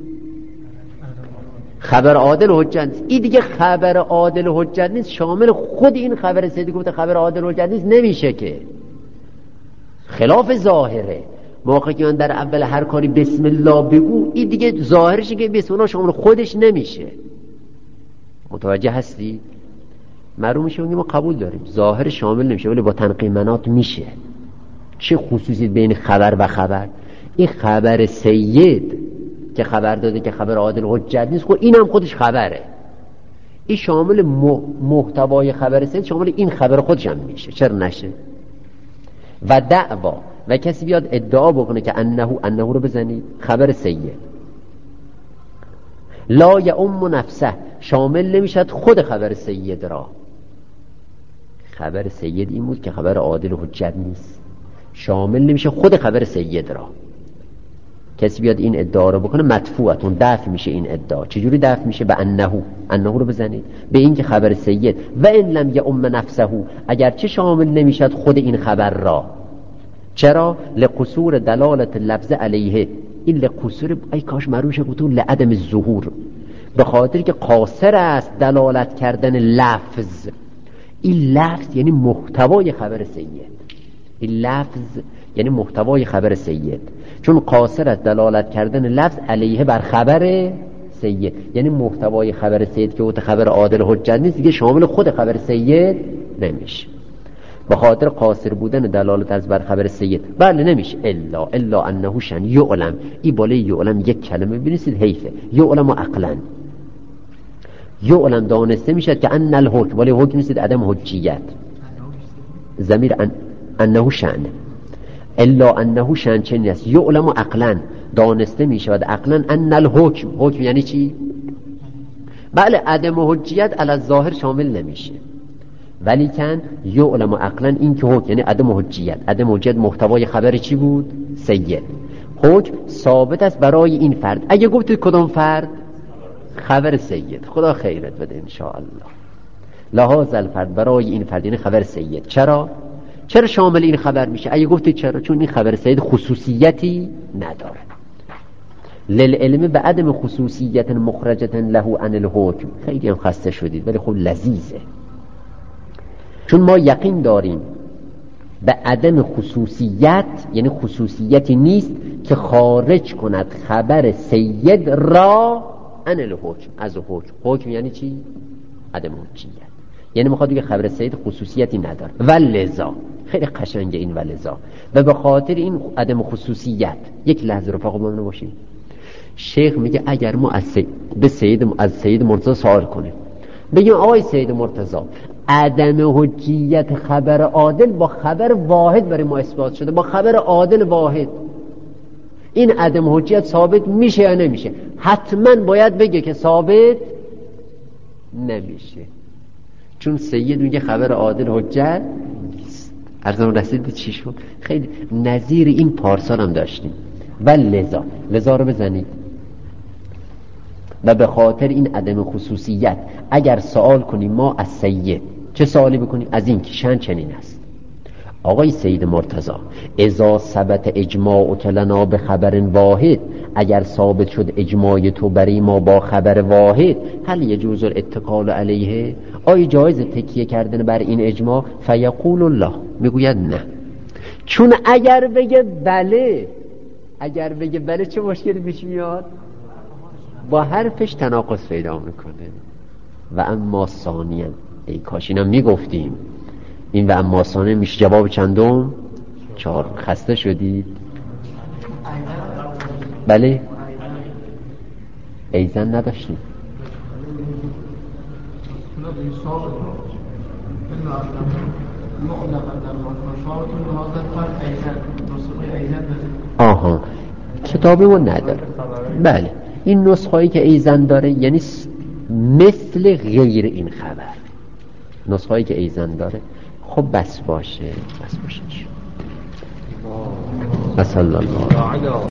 خبر عادل حجت نیست. این دیگه خبر عادل حجت نیست، شامل خود این خبر سید گفته خبر عادل حجت نیست، نمیشه که، خلاف ظاهره. موقعی که من در اول هر کاری بسم الله بگو، این دیگه ظاهرشه که بسم الله شامل خودش نمیشه. متوجه هستی؟ معلوم میشه ما قبول داریم ظاهر شامل نمیشه، ولی با تنقیمنات میشه. چه خصوصیت بین خبر و خبر؟ این خبر سید که خبر داده که خبر عادل حجت نیست، خب این هم خودش خبره. این شامل محتوای خبر سید شامل این خبر خودش هم میشه، چرا نشه؟ و دعوا، و کسی بیاد ادعا بکنه که انه رو بزنید خبر سید لا یعم نفسه، شامل نمیشد خود خبر سید را. خبر سید این بود که خبر عادل حجت نیست، شامل نمیشه خود خبر سید را. کسی بیاد این ادعا رو بکنه مدفوعتون، دفع میشه این ادعا. چجوری دفع میشه؟ به انه رو بزنید به این که خبر سید و ان لم یعم نفسه، اگرچه شامل نمیشد خود این خبر را. چرا؟ لقصور دلالت لفظ علیه. این لقصور ای کاش معروشه گفتون لعدم الظهور، به خاطر که قاصر است دلالت کردن لفظ. این لفظ یعنی محتوای خبر سید، این لفظ یعنی محتوای خبر سید، چون قاصر است دلالت کردن لفظ علیه بر خبر سید، یعنی محتوای خبر سید که اون خبر عادل حجت نیست دیگه شامل خود خبر سید نمیشه، به خاطر قاصر بودن دلالت از بر خبر سید. بله نمیشه. الا انه شن یعلم، این بالای یعلم یک کلمه بنویسید حیفه، یعلم و عقلا. یعلم دانسته میشد که ان الحکم، ولی حکم نیست عدم حجیت، ضمیر انه شن. الا انه شن چنین است، یعلم و عقلا دانسته میشود عقلا ان الحکم، حکم یعنی چی؟ بله عدم حجیت علی الظاهر شامل نمیشه، ولی کن یعلم و عقلا این که حکم یعنی عدم حجیت. عدم حجیت محتوای خبر چی بود؟ سید. حکم ثابت است برای این فرد. اگه گفتید کدام فرد؟ خبر سید. خدا خیرت بده انشاءالله. لحاظ الفرد، برای این فرد یعنی خبر سید. چرا شامل این خبر میشه؟ اگه گفتید چرا؟ چون این خبر سید خصوصیتی نداره. للعلم به عدم خصوصیت مخرجت له عن الحکم. خیلی هم خسته شدید ولی خب لذیذه، چون ما یقین داریم به عدم خصوصیت، یعنی خصوصیتی نیست که خارج کند خبر سید را عن الحکم، از حکم. حکم یعنی چی؟ عدم حجیت، یعنی میخواد بگه خبر سید خصوصیتی نداره. ولذا، خیلی قشنگه این ولذا، و به خاطر این عدم خصوصیت یک لحظه رفاق ما باشیم. شیخ میگه اگر ما از سید مرتضی سوال کنیم، بگیم آقای سید مرتضی عدم حجیت خبر عادل با خبر واحد برای ما اثبات شده، با خبر عادل واحد، این عدم حجیت ثابت میشه یا نمیشه؟ حتما باید بگه که ثابت نمیشه، چون سید میگه خبر عادل حجت نیست. ارزم رسید چی شد؟ خیلی نظیر این پارسال هم داشتیم. و لذا رو بزنید. و به خاطر این عدم خصوصیت اگر سوال کنیم ما از سید، چه سوالی بکنیم؟ از این که شأن چنین است: آقای سید مرتضی اذا ثبت اجماع لنا به خبر واحد، اگر ثابت شد اجماع تو برای ما با خبر واحد، هل یجوز الاتکال علیه؟ آیا جایز تکیه کردن بر این اجماع؟ فیقول الله، میگوید نه. چون اگر بگه بله چه مشکلی پیش میاد؟ با حرفش تناقض پیدا میکنه. و اما ثانیاً، ای کاش اینم میگفتیم، این و اما ثانیاً میشه جواب چندم؟ 4. خسته شدید؟ بله ایزن نداشتیم. آها، کتابی ما نداره. بله این نسخه‌ای که ایزن داره یعنی مثل غیر این خبر، نسخه‌ای که ایزن داره. خب بس باشه. بس الله